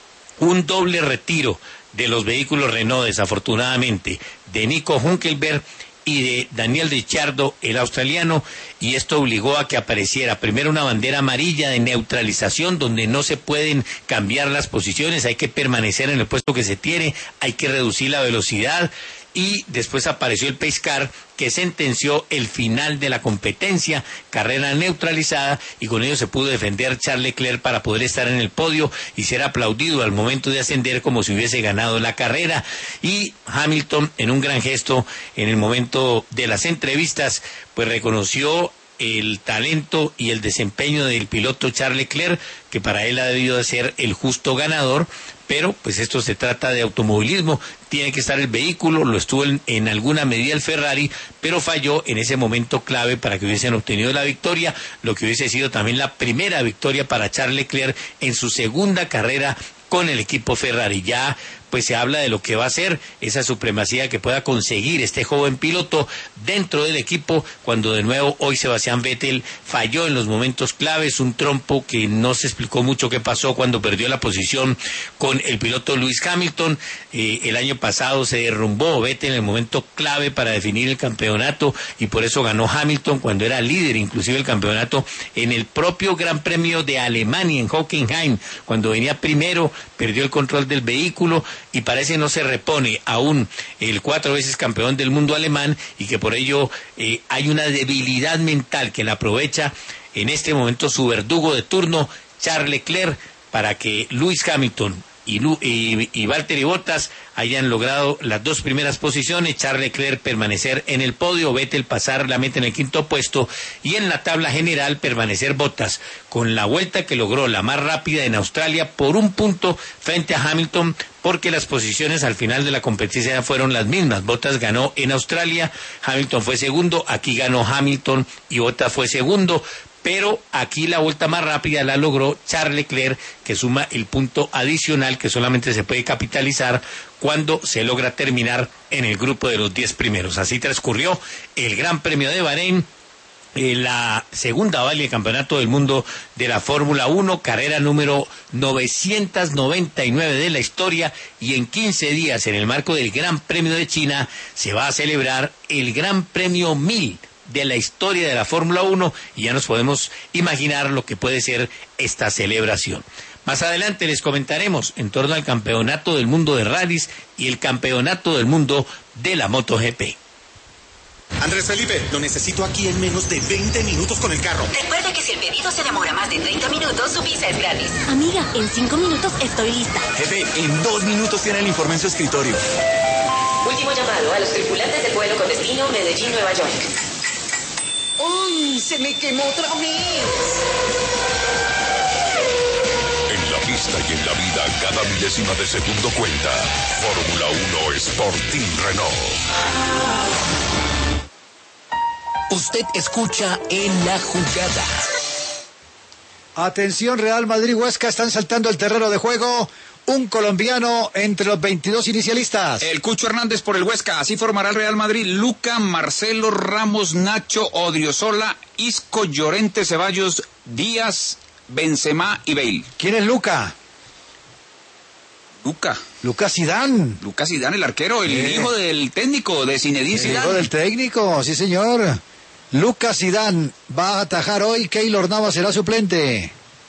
un doble retiro de los vehículos Renault, desafortunadamente, de Nico Hülkenberg y de Daniel Ricciardo, el australiano, y esto obligó a que apareciera primero una bandera amarilla de neutralización, donde no se pueden cambiar las posiciones, hay que permanecer en el puesto que se tiene, hay que reducir la velocidad, y después apareció el pace car que sentenció el final de la competencia, carrera neutralizada, y con ello se pudo defender Charles Leclerc para poder estar en el podio y ser aplaudido al momento de ascender como si hubiese ganado la carrera. Y Hamilton, en un gran gesto en el momento de las entrevistas, pues reconoció el talento y el desempeño del piloto Charles Leclerc, que para él ha debido de ser el justo ganador, pero pues esto se trata de automovilismo, tiene que estar el vehículo, lo estuvo en, en alguna medida el Ferrari, pero falló en ese momento clave para que hubiesen obtenido la victoria, lo que hubiese sido también la primera victoria para Charles Leclerc en su segunda carrera con el equipo Ferrari. Ya pues se habla de lo que va a ser esa supremacía que pueda conseguir este joven piloto dentro del equipo, cuando de nuevo hoy Sebastián Vettel falló en los momentos claves, un trompo que no se explicó mucho qué pasó cuando perdió la posición con el piloto Lewis Hamilton. Eh, el año pasado se derrumbó Vettel en el momento clave para definir el campeonato y por eso ganó Hamilton cuando era líder inclusive el campeonato en el propio Gran Premio de Alemania en Hockenheim, cuando venía primero, perdió el control del vehículo y parece no se repone aún el cuatro veces campeón del mundo alemán, y que por ello eh, hay una debilidad mental que la aprovecha en este momento su verdugo de turno, Charles Leclerc, para que Lewis Hamilton y, Lu, y, y Valtteri Bottas hayan logrado las dos primeras posiciones, Charles Leclerc permanecer en el podio, Vettel pasar la meta en el quinto puesto y en la tabla general permanecer Bottas con la vuelta que logró la más rápida en Australia por un punto frente a Hamilton, porque las posiciones al final de la competencia fueron las mismas. Bottas ganó en Australia, Hamilton fue segundo, aquí ganó Hamilton y Bottas fue segundo, pero aquí la vuelta más rápida la logró Charles Leclerc, que suma el punto adicional que solamente se puede capitalizar cuando se logra terminar en el grupo de los diez primeros. Así transcurrió el Gran Premio de Bahrein, eh, la segunda válida campeonato del mundo de la Fórmula uno, carrera número novecientos noventa y nueve de la historia, y en quince días, en el marco del Gran Premio de China, se va a celebrar el Gran Premio mil de la historia de la Fórmula uno, y ya nos podemos imaginar lo que puede ser esta celebración. Más adelante les comentaremos en torno al Campeonato del Mundo de Rallys y el Campeonato del Mundo de la MotoGP. Andrés Felipe, lo necesito aquí en menos de veinte minutos con el carro. Recuerda que si el pedido se demora más de treinta minutos, su visa es gratis. Amiga, en cinco minutos estoy lista. Jefe, en dos minutos tiene el informe en su escritorio. Último llamado a los tripulantes del vuelo con destino Medellín-Nueva York. ¡Uy! ¡Se me quemó otra vez! En la pista y en la vida, cada milésima de segundo cuenta. Fórmula uno Sport Team Renault. Usted escucha En la Jugada. Atención, Real Madrid Huesca, están saltando el terreno de juego. Un colombiano entre los veintidós inicialistas. El Cucho Hernández por el Huesca. Así formará el Real Madrid: Luca, Marcelo, Ramos, Nacho, Odriozola, Isco, Llorente, Ceballos, Díaz, Benzema y Bale. ¿Quién es Luca? Luca. Lucas Zidane. Lucas Zidane, el arquero, el Eh. hijo del técnico, de Zinedine Zidane. El hijo del técnico, sí señor. Lucas Zidane va a atajar hoy. Keylor Navas será suplente.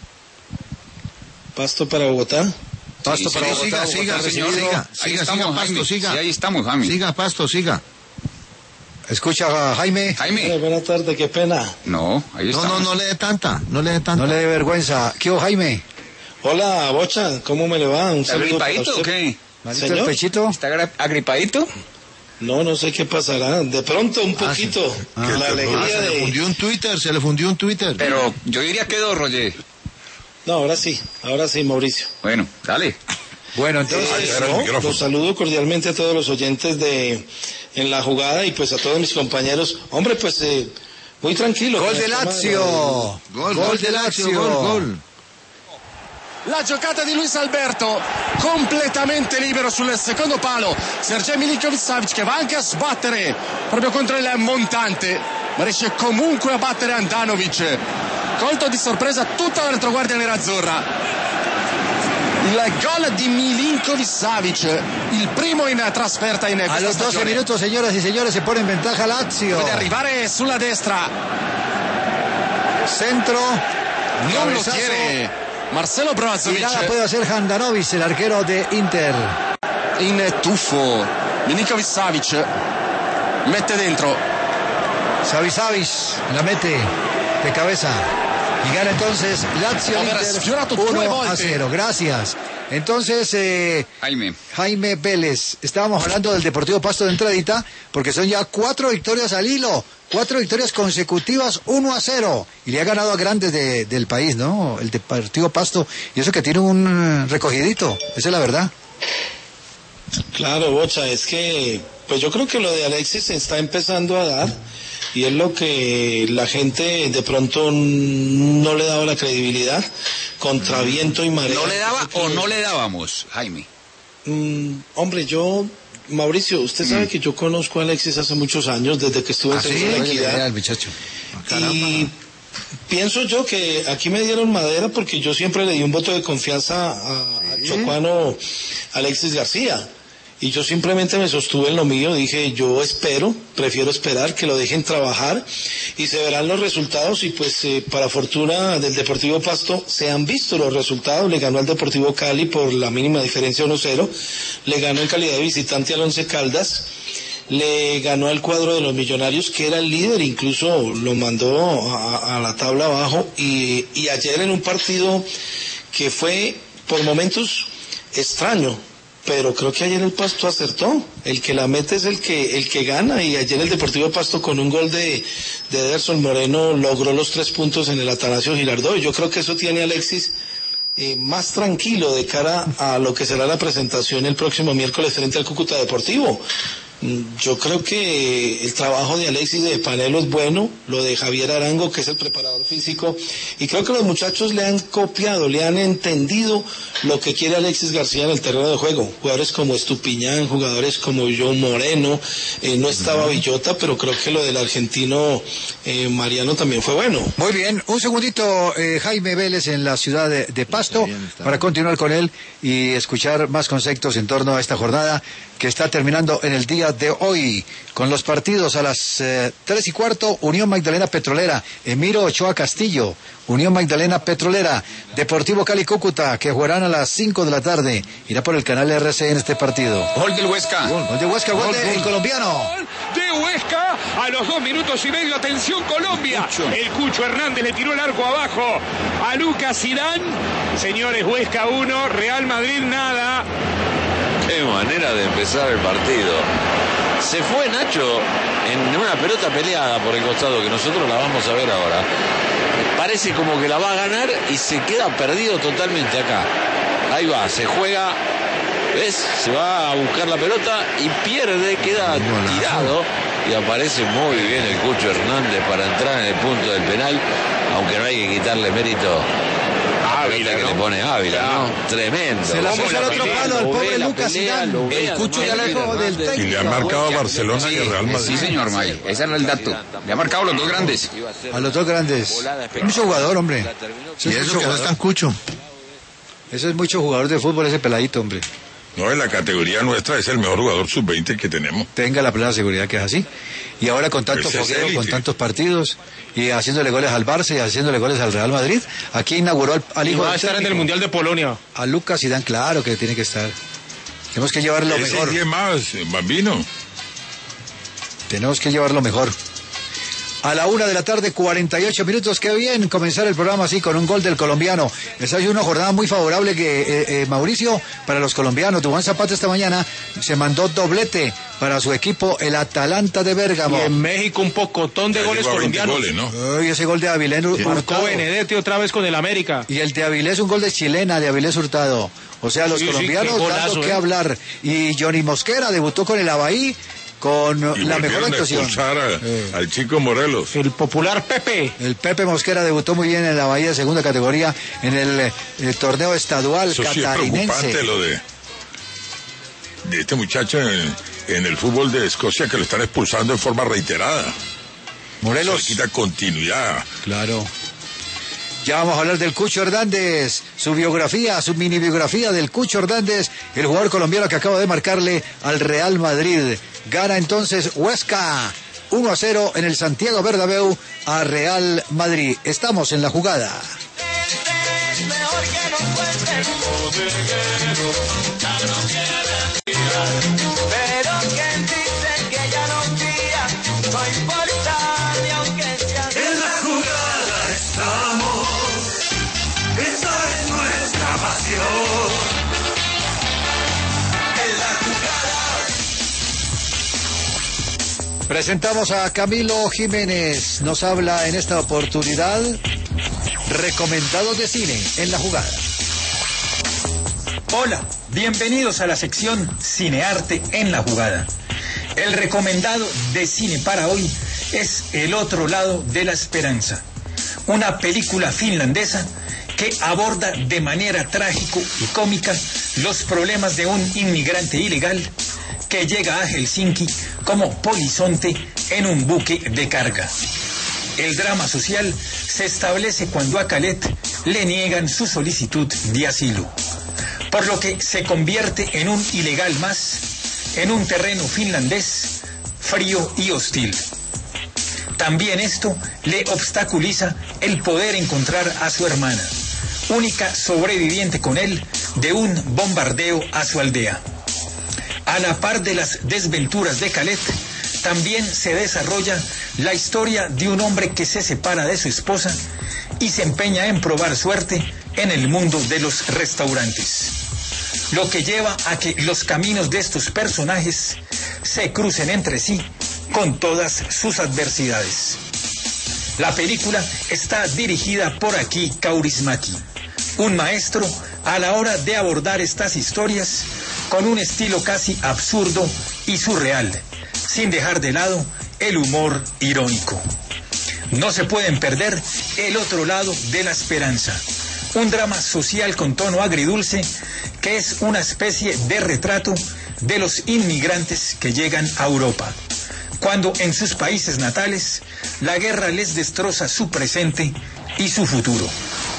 Pasto para Bogotá. Pasto Sí, para sí, Bogotá, siga, Bogotá, siga, señor. siga, Siga, Ahí siga, estamos, siga, Pasto, Jaime. siga. Sí, ahí estamos, Jaime. Siga, Pasto, siga. Escucha, Jaime. Jaime. Buenas tardes, qué pena. No, ahí No, estamos. no, no le dé tanta, no le dé tanta. No le dé vergüenza. ¿Qué hubo, Jaime? Hola, Bocha, ¿cómo me le va? Un ¿Está saludo para agripadito o usted. qué? ¿Malito el ¿Señor? pechito? ¿Está agra- agripadito? No, no sé qué pasará. De pronto, un Ah, sí. poquito. Ah, que la ah, alegría se le de... fundió un Twitter, se le fundió un Twitter. Pero yo diría que dos, Roger. No, ahora sí, ahora sí, Mauricio. Bueno, dale. Bueno, entonces... Eh, era el no, micrófono. los saludo cordialmente a todos los oyentes de En la Jugada y pues a todos mis compañeros. Hombre, pues eh, muy tranquilo. Gol con de el tema de Lazio. Gol, gol de Lazio, gol, gol. La giocata di Luis Alberto, completamente libero sul secondo palo. Sergej Milinkovic-Savic che va anche a sbattere proprio contro il montante, ma riesce comunque a battere Andanovic. Colto di sorpresa tutta la retroguardia nerazzurra. Il gol di Milinkovic-Savic, il primo in trasferta in A questa los doce stagione. minutos, señoras y señores, se pone en ventaja Lazio. Puede arrivare sulla destra. Centro. Non lo cabezazo. tiene Marcelo Y Brozovic. nada puede hacer Handanovic, el arquero de Inter. In tuffo Milinkovic-Savic mette dentro. Savic la mete de cabeza. Y gana entonces Lazio Aver Inter sfiorato due uno a volte. cero. Gracias. Entonces, eh, Jaime. Jaime Vélez, estábamos hablando del Deportivo Pasto de entradita, porque son ya cuatro victorias al hilo, cuatro victorias consecutivas, uno a cero, y le ha ganado a grandes de- del país, ¿no? El Deportivo Pasto, y eso que tiene un recogidito, esa es la verdad. Claro, Bocha, es que pues yo creo que lo de Alexis se está empezando a dar y es lo que la gente de pronto no le daba la credibilidad contra viento y marea. ¿No le daba o no le dábamos, Jaime? Mm, hombre, yo, Mauricio, usted sabe mm. que yo conozco a Alexis hace muchos años, desde que estuve en ¿Ah, Tercera sí? Equidad. El muchacho. Y pienso yo que aquí me dieron madera porque yo siempre le di un voto de confianza a, a chocuano Alexis García. Y yo simplemente me sostuve en lo mío, dije, yo espero, prefiero esperar que lo dejen trabajar y se verán los resultados y pues eh, para fortuna del Deportivo Pasto se han visto los resultados, le ganó al Deportivo Cali por la mínima diferencia uno cero, le ganó en calidad de visitante al Once Caldas, le ganó al cuadro de los Millonarios que era el líder, incluso lo mandó a, a la tabla abajo y, y ayer en un partido que fue por momentos extraño, pero creo que ayer el Pasto acertó, el que la mete es el que el que gana y ayer el Deportivo Pasto con un gol de, de Ederson Moreno logró los tres puntos en el Atanasio Girardot y yo creo que eso tiene a Alexis eh, más tranquilo de cara a lo que será la presentación el próximo miércoles frente al Cúcuta Deportivo. Yo creo que el trabajo de Alexis de Panelo es bueno, lo de Javier Arango, que es el preparador físico, y creo que los muchachos le han copiado, le han entendido lo que quiere Alexis García en el terreno de juego. Jugadores como Estupiñán, jugadores como John Moreno, eh, no estaba Villota, pero creo que lo del argentino eh, Mariano también fue bueno. Muy bien, un segundito, eh, Jaime Vélez en la ciudad de, de Pasto, está bien, está para continuar con él y escuchar más conceptos en torno a esta jornada que está terminando en el día de hoy, con los partidos a las eh, tres y cuarto, Unión Magdalena Petrolera, Emiro Ochoa Castillo, Unión Magdalena Petrolera, Deportivo Cali Cúcuta, que jugarán a las cinco de la tarde, irá por el canal R C en este partido. Gol del Huesca. Gol, gol de Huesca, gol, gol del colombiano. Gol de Huesca a los dos minutos y medio, atención Colombia. Cucho. El Cucho Hernández le tiró el arco abajo a Lucas Zidane. Señores, Huesca uno, Real Madrid nada. Qué manera de empezar el partido. Se fue Nacho en una pelota peleada por el costado, que nosotros la vamos a ver ahora. Parece como que la va a ganar y se queda perdido totalmente acá. Ahí va, se juega, ¿ves? Se va a buscar la pelota y pierde, queda tirado. Y aparece muy bien el Cucho Hernández para entrar en el punto del penal, aunque no hay que quitarle mérito. Ávila, que ¿no? Le pone Ávila, ¿no? Tremendo. Se la puso al otro palo al pobre Lucas Zidane. El Cucho ya le dejó del técnico. Y le ha marcado a Barcelona y a Real Madrid. Sí, señor May. Ese era el dato. Le ha marcado a los dos grandes. A los dos grandes. Mucho jugador, hombre. Y eso que no es tan Cucho. Eso es mucho jugador de fútbol, ese peladito, hombre. No, en la categoría nuestra es el mejor jugador sub veinte que tenemos. Tenga la plena seguridad que es así. Y ahora con tanto fogueo, con tantos partidos, y haciéndole goles al Barça y haciéndole goles al Real Madrid, aquí inauguró al, al hijo va a estar técnico, en el Mundial de Polonia. A Lucas Zidane, claro que tiene que estar. Tenemos que llevar lo mejor. Ese más, Bambino. Tenemos que llevar lo mejor. A la una de la tarde, cuarenta y ocho minutos. Qué bien comenzar el programa así con un gol del colombiano. Esa es una jornada muy favorable que eh, eh, Mauricio para los colombianos. Duván Zapata esta mañana se mandó doblete para su equipo, el Atalanta de Bérgamo. Y en México un pocotón de ya goles colombianos. Goles, ¿no? Uy, ese gol de Avilés Hurtado. Marcó Benedetti otra vez con el América. Y el de Avilés, un gol de chilena de Avilés Hurtado. O sea, los sí, colombianos sí, golazo, dando eh. que hablar. Y Johnny Mosquera debutó con el Abahí con y la mejor actuación. A, eh. al chico Morelos. El popular Pepe. El Pepe Mosquera debutó muy bien en la Bahía de segunda categoría en el, el torneo estadual Eso catarinense. Sí es preocupante lo de, de este muchacho en, en el fútbol de Escocia, que lo están expulsando en forma reiterada. Morelos. Eso quita continuidad. Claro. Ya vamos a hablar del Cucho Hernández, su biografía, su mini biografía del Cucho Hernández, el jugador colombiano que acaba de marcarle al Real Madrid. Gana entonces Huesca uno a cero en el Santiago Bernabéu a Real Madrid. Estamos en la jugada. Pero quien dice que ya no pía, no importa ni aunque sea. En la jugada estamos, esa es nuestra pasión. En la jugada. Presentamos a Camilo Jiménez. Nos habla en esta oportunidad recomendados de cine en la jugada. Hola, bienvenidos a la sección Cinearte en la jugada. El recomendado de cine para hoy es El otro lado de la esperanza, una película finlandesa que aborda de manera trágico y cómica los problemas de un inmigrante ilegal que llega a Helsinki como polizonte en un buque de carga. El drama social se establece cuando a Khaled le niegan su solicitud de asilo, por lo que se convierte en un ilegal más en un terreno finlandés frío y hostil. También esto le obstaculiza el poder encontrar a su hermana, única sobreviviente con él de un bombardeo a su aldea. A la par de las desventuras de Khaled, también se desarrolla la historia de un hombre que se separa de su esposa y se empeña en probar suerte en el mundo de los restaurantes, lo que lleva a que los caminos de estos personajes se crucen entre sí con todas sus adversidades. La película está dirigida por Aki Kaurismäki, un maestro a la hora de abordar estas historias con un estilo casi absurdo y surreal, sin dejar de lado el humor irónico. No se pueden perder El otro lado de la esperanza, un drama social con tono agridulce que es una especie de retrato de los inmigrantes que llegan a Europa, cuando en sus países natales la guerra les destroza su presente y su futuro.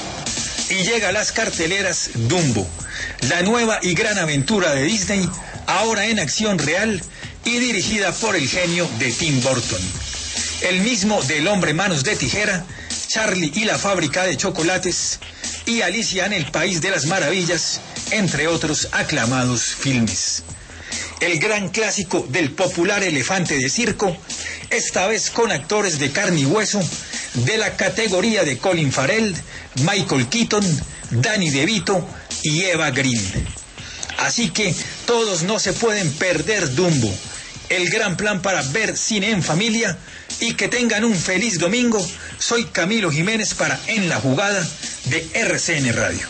Y llega a las carteleras Dumbo, la nueva y gran aventura de Disney, ahora en acción real y dirigida por el genio de Tim Burton, el mismo del Hombre Manos de Tijera, Charlie y la Fábrica de Chocolates y Alicia en el País de las Maravillas, entre otros aclamados filmes. El gran clásico del popular elefante de circo, esta vez con actores de carne y hueso de la categoría de Colin Farrell, Michael Keaton, Danny DeVito y Eva Green. Así que todos no se pueden perder Dumbo, el gran plan para ver cine en familia, y que tengan un feliz domingo. Soy Camilo Jiménez para En la Jugada de R C N Radio.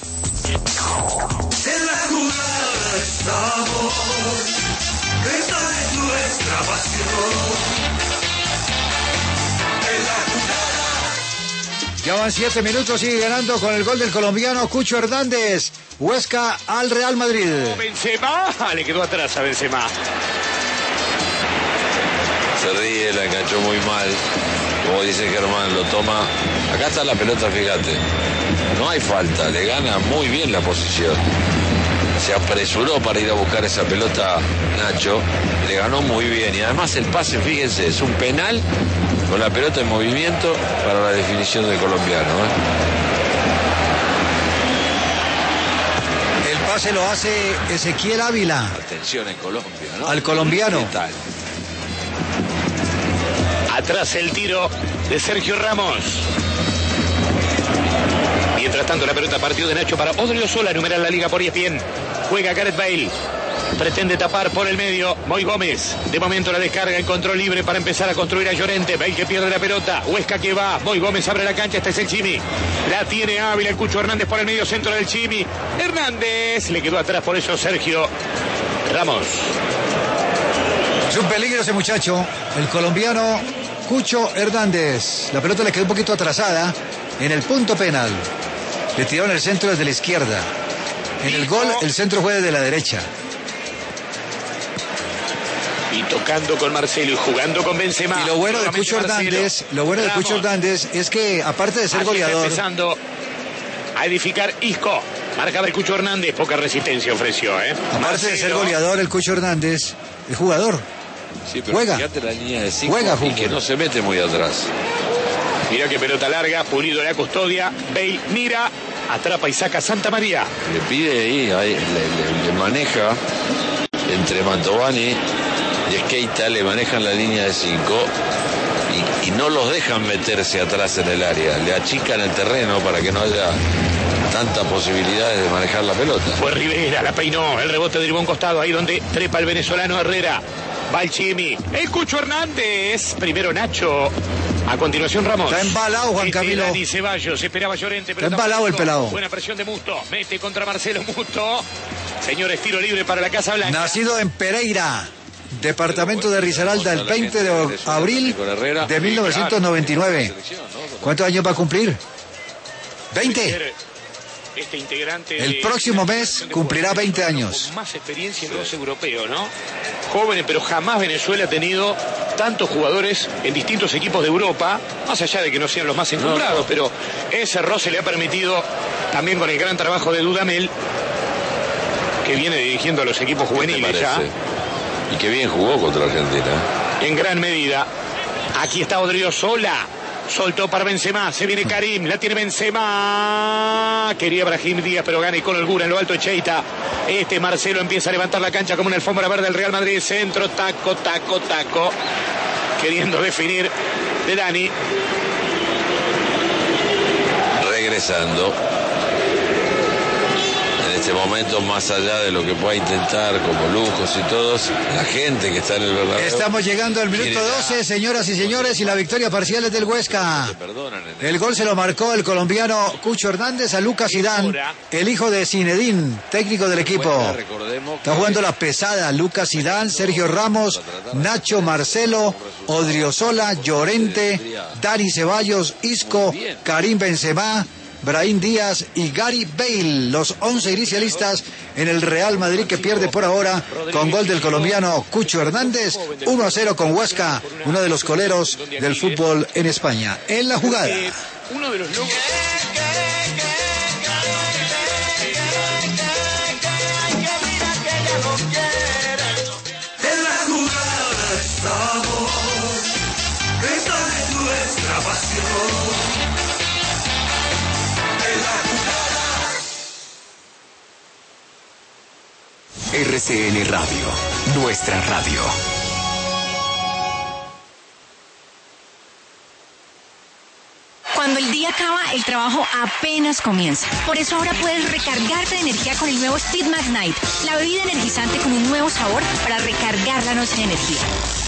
En la jugada estamos, esta es nuestra pasión. En la jugada. Ya van siete minutos, sigue ganando con el gol del colombiano Cucho Hernández. Huesca al Real Madrid. Benzema, le quedó atrás a Benzema. Se ríe, la enganchó muy mal. Como dice Germán, lo toma. Acá está la pelota, fíjate. No hay falta, le gana muy bien la posición. Se apresuró para ir a buscar esa pelota Nacho. Le ganó muy bien. Y además el pase, fíjense, es un penal con la pelota en movimiento para la definición del colombiano, ¿eh? El pase lo hace Ezequiel Ávila. Atención en Colombia, ¿no? Al colombiano. ¿Qué tal? Atrás el tiro de Sergio Ramos. Mientras tanto la pelota partió de Nacho para Odriozola, numeral la liga por E S P N. Juega Gareth Bale. Pretende tapar por el medio Moy Gómez. De momento la descarga en control libre para empezar a construir a Llorente. Bale que pierde la pelota. Huesca que va. Moy Gómez abre la cancha. Este es el Chimi. La tiene Ávila. El Cucho Hernández por el medio centro del Chimi. Hernández. Le quedó atrás por eso Sergio Ramos. Es un peligro ese muchacho. El colombiano Cucho Hernández. La pelota le quedó un poquito atrasada en el punto penal. Le tiraron el centro desde la izquierda. En el gol, el centro fue desde la derecha. Y tocando con Marcelo y jugando con Benzema. Y lo bueno de Cucho Hernández, lo bueno de Cucho Hernández es que aparte de ser Allí goleador, está empezando a edificar Isco. Marcaba el Cucho Hernández, poca resistencia ofreció, ¿eh? aparte Marcelo. de ser goleador, el Cucho Hernández es jugador. Sí, pero Juega. fíjate la línea de cinco Juega y fútbol. que no se mete muy atrás. Mira que pelota larga, Pulido la custodia, Bale mira, atrapa y saca Santa María. Le pide ahí, ahí le, le- le maneja entre Mantovani y Esqueita, le manejan la línea de cinco y, y no los dejan meterse atrás en el área, le achican el terreno para que no haya tantas posibilidades de manejar la pelota. Fue Rivera, la peinó, el rebote derivó a un costado, ahí donde trepa el venezolano Herrera. Va el Chimi, el Cucho Hernández, primero Nacho, a continuación Ramos. Está embalado, Juan Este Camilo. Dani Ceballos, esperaba Llorente. Está embalado el pelado. Buena presión de Musto, mete contra Marcelo Musto. Señores, tiro libre para la Casa Blanca. Nacido en Pereira, departamento de Risaralda, el veinte de abril de mil novecientos noventa y nueve. ¿Cuántos años va a cumplir? veinte. Este integrante El de, próximo mes cumplirá veinte años. Con más experiencia en los europeos, ¿no? Jóvenes, pero jamás Venezuela ha tenido tantos jugadores en distintos equipos de Europa, más allá de que no sean los más encumbrados, no, no. pero ese roce le ha permitido, también con el gran trabajo de Dudamel, que viene dirigiendo a los equipos juveniles ya. Y que bien jugó contra Argentina. En gran medida. Aquí está Odriozola. Soltó para Benzema, se viene Karim, la tiene Benzema. Quería Brahim Díaz, pero gana y con holgura en lo alto Cheita. Este Marcelo empieza a levantar la cancha como en la alfombra verde del Real Madrid. Centro, taco, taco, taco. Queriendo definir de Dani. Regresando. En este momento, más allá de lo que pueda intentar como lujos y todos, la gente que está en el Bernabéu. Estamos llegando al minuto doce, señoras y señores, y la victoria parcial es del Huesca. El gol se lo marcó el colombiano Cucho Hernández a Lucas Zidane, el hijo de Zinedine, técnico del equipo. Está jugando la pesada Lucas Zidane, Sergio Ramos, Nacho, Marcelo, Odriozola, Llorente, Dani Ceballos, Isco, Karim Benzema, Brahim Díaz y Gary Bale, los once inicialistas en el Real Madrid, que pierde por ahora con gol del colombiano Cucho Hernández, uno a cero con Huesca, uno de los coleros del fútbol en España. En la jugada. Uno de los logros. En la jugada estamos, esta es nuestra pasión. R C N Radio, nuestra radio. Cuando el día acaba, el trabajo apenas comienza. Por eso ahora puedes recargarte de energía con el nuevo Speed Max Night, la bebida energizante con un nuevo sabor para recargar la noche de energía.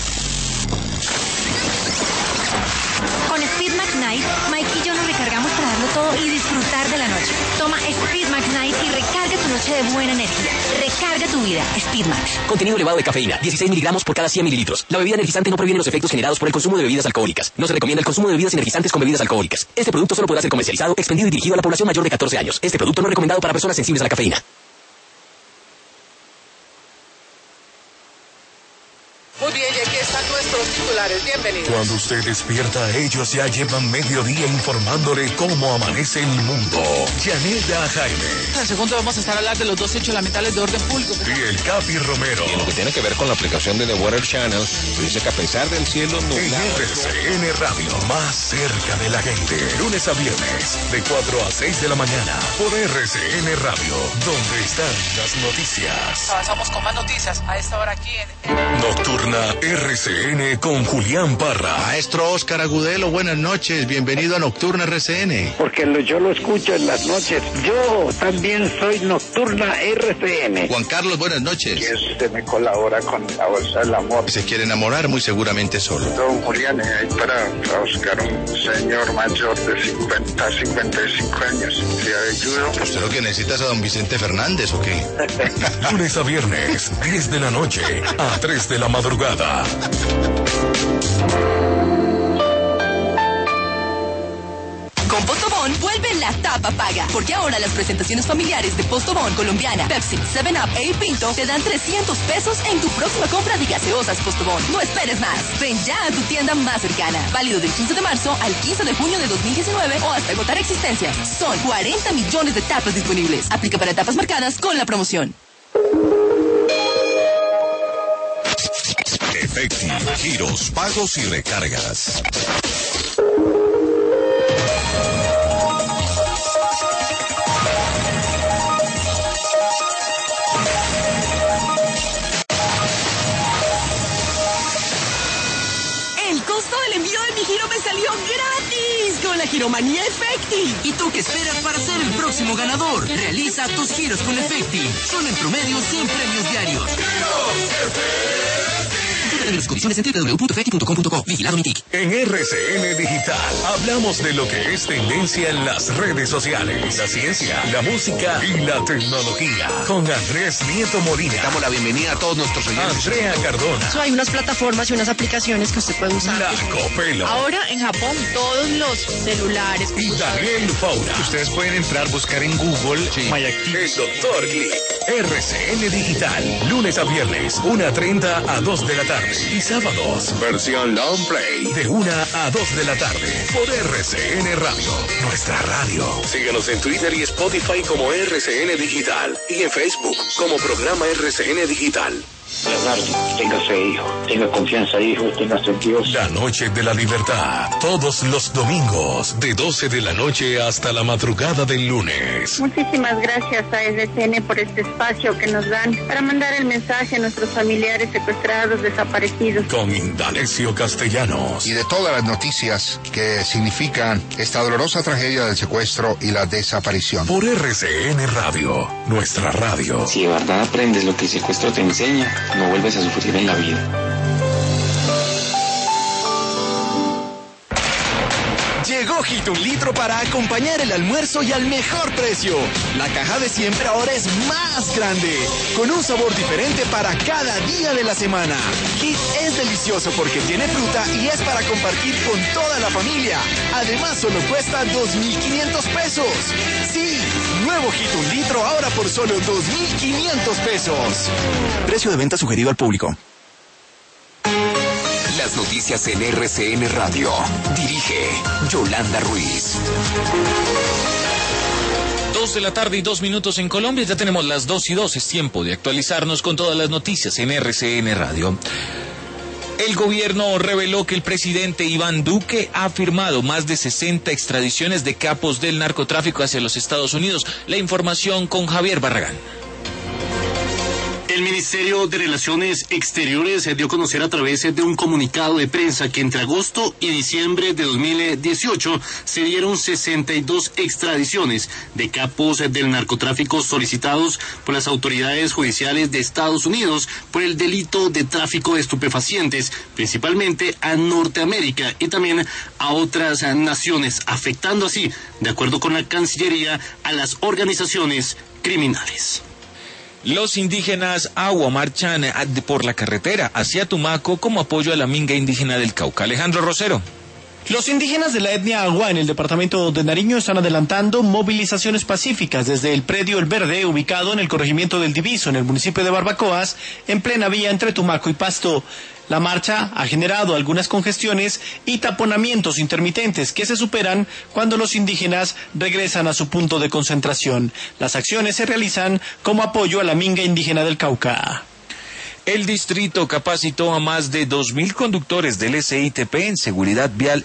Con Speed Max Night, Mike y yo nos recargamos para darlo todo y disfrutar de la noche. Toma Speed Max Night y recarga tu noche de buena energía. Recarga tu vida. Speed Max. Contenido elevado de cafeína, dieciséis miligramos por cada cien mililitros. La bebida energizante no previene los efectos generados por el consumo de bebidas alcohólicas. No se recomienda el consumo de bebidas energizantes con bebidas alcohólicas. Este producto solo podrá ser comercializado, expendido y dirigido a la población mayor de catorce años. Este producto no es recomendado para personas sensibles a la cafeína. Muy bien, y aquí están nuestros titulares. Bienvenidos. Cuando usted despierta, ellos ya llevan mediodía informándole cómo amanece el mundo. Yanela Jaime. En el segundo vamos a estar hablando de los dos hechos lamentables de orden público. Y el Capi Romero. Y en lo que tiene que ver con la aplicación de The Weather Channel, dice que a pesar del cielo nublado... En R C N Radio, más cerca de la gente. Lunes a viernes, de cuatro a seis de la mañana, por R C N Radio, donde están las noticias. Avanzamos con más noticias a esta hora aquí en... Nocturna R C N con Julián Parra. Maestro Oscar Agudelo, buenas noches. Bienvenido a Nocturna R C N. Porque lo, yo lo escucho en las noches. Yo también soy Nocturna R C N. Juan Carlos, buenas noches. Que usted me colabora con la bolsa del amor. Se quiere enamorar muy seguramente solo. Don Julián, hay para, para buscar un señor mayor de cincuenta, cincuenta y cinco años. ¿Le ayudo? ¿Usted lo que necesita es a don Vicente Fernández o qué? Lunes a viernes, diez de la noche a tres de la madrugada. Con Postobón vuelve la tapa paga, porque ahora las presentaciones familiares de Postobón, Colombiana, Pepsi, seven up e Pinto te dan trescientos pesos en tu próxima compra de gaseosas Postobón. No esperes más. Ven ya a tu tienda más cercana. Válido del quince de marzo al quince de junio de dos mil diecinueve o hasta agotar existencias. Son cuarenta millones de tapas disponibles. Aplica para etapas marcadas con la promoción. Efecti, giros, pagos y recargas. El costo del envío de mi giro me salió gratis con la Giromanía Efecti. ¿Y tú qué esperas para ser el próximo ganador? Realiza tus giros con Efecti. Son en promedio cien premios diarios. ¡Giros Efecti! Términos y condiciones en doble u doble u doble u punto feti punto com punto co. Vigilado Mintic. En R C N Digital hablamos de lo que es tendencia en las redes sociales, la ciencia, la música y la tecnología. Con Andrés Nieto Molina. Damos la bienvenida a todos nuestros oyentes. Andrea Cardona. Hay unas plataformas y unas aplicaciones que usted puede usar. La Copelo. Ahora en Japón todos los celulares. Y Daniel Faura. Ustedes pueden entrar, buscar en Google sí. Mayactiv. El Doctor Click. R C N Digital. Lunes a viernes, una treinta a dos de la tarde. Y sábados, versión long play, de una a dos de la tarde. Por R C N Radio, nuestra radio. Síguenos en Twitter y Spotify como R C N Digital. Y en Facebook como programa R C N Digital. Leonardo, tenga fe, hijo. Tenga confianza, hijo. Tenga fe en Dios. La Noche de la Libertad. Todos los domingos, de doce de la noche hasta la madrugada del lunes. Muchísimas gracias a R C N por este espacio que nos dan para mandar el mensaje a nuestros familiares secuestrados, desaparecidos. Con Indalecio Castellanos. Y de todas las noticias que significan esta dolorosa tragedia del secuestro y la desaparición. Por R C N Radio, nuestra radio. Si de verdad aprendes lo que el secuestro te enseña, no vuelves a sufrir en la vida. Llegó Hit un litro para acompañar el almuerzo y al mejor precio. La caja de siempre ahora es más grande, con un sabor diferente para cada día de la semana. Hit es delicioso porque tiene fruta y es para compartir con toda la familia. Además solo cuesta dos mil quinientos pesos. Sí, nuevo Hit un litro ahora por solo dos mil quinientos pesos. Precio de venta sugerido al público. Las noticias en R C N Radio. Dirige Yolanda Ruiz. Dos de la tarde y dos minutos en Colombia. Ya tenemos las dos y dos. Es tiempo de actualizarnos con todas las noticias en R C N Radio. El gobierno reveló que el presidente Iván Duque ha firmado más de sesenta extradiciones de capos del narcotráfico hacia los Estados Unidos. La información con Javier Barragán. El Ministerio de Relaciones Exteriores dio a conocer a través de un comunicado de prensa que entre agosto y diciembre de dos mil dieciocho se dieron sesenta y dos extradiciones de capos del narcotráfico solicitados por las autoridades judiciales de Estados Unidos por el delito de tráfico de estupefacientes, principalmente a Norteamérica y también a otras naciones, afectando así, de acuerdo con la Cancillería, a las organizaciones criminales. Los indígenas Agua marchan por la carretera hacia Tumaco como apoyo a la minga indígena del Cauca. Alejandro Rosero. Los indígenas de la etnia Agua en el departamento de Nariño están adelantando movilizaciones pacíficas desde el predio El Verde, ubicado en el corregimiento del Diviso, en el municipio de Barbacoas, en plena vía entre Tumaco y Pasto. La marcha ha generado algunas congestiones y taponamientos intermitentes que se superan cuando los indígenas regresan a su punto de concentración. Las acciones se realizan como apoyo a la minga indígena del Cauca. El distrito capacitó a más de dos mil conductores del S I T P en seguridad vial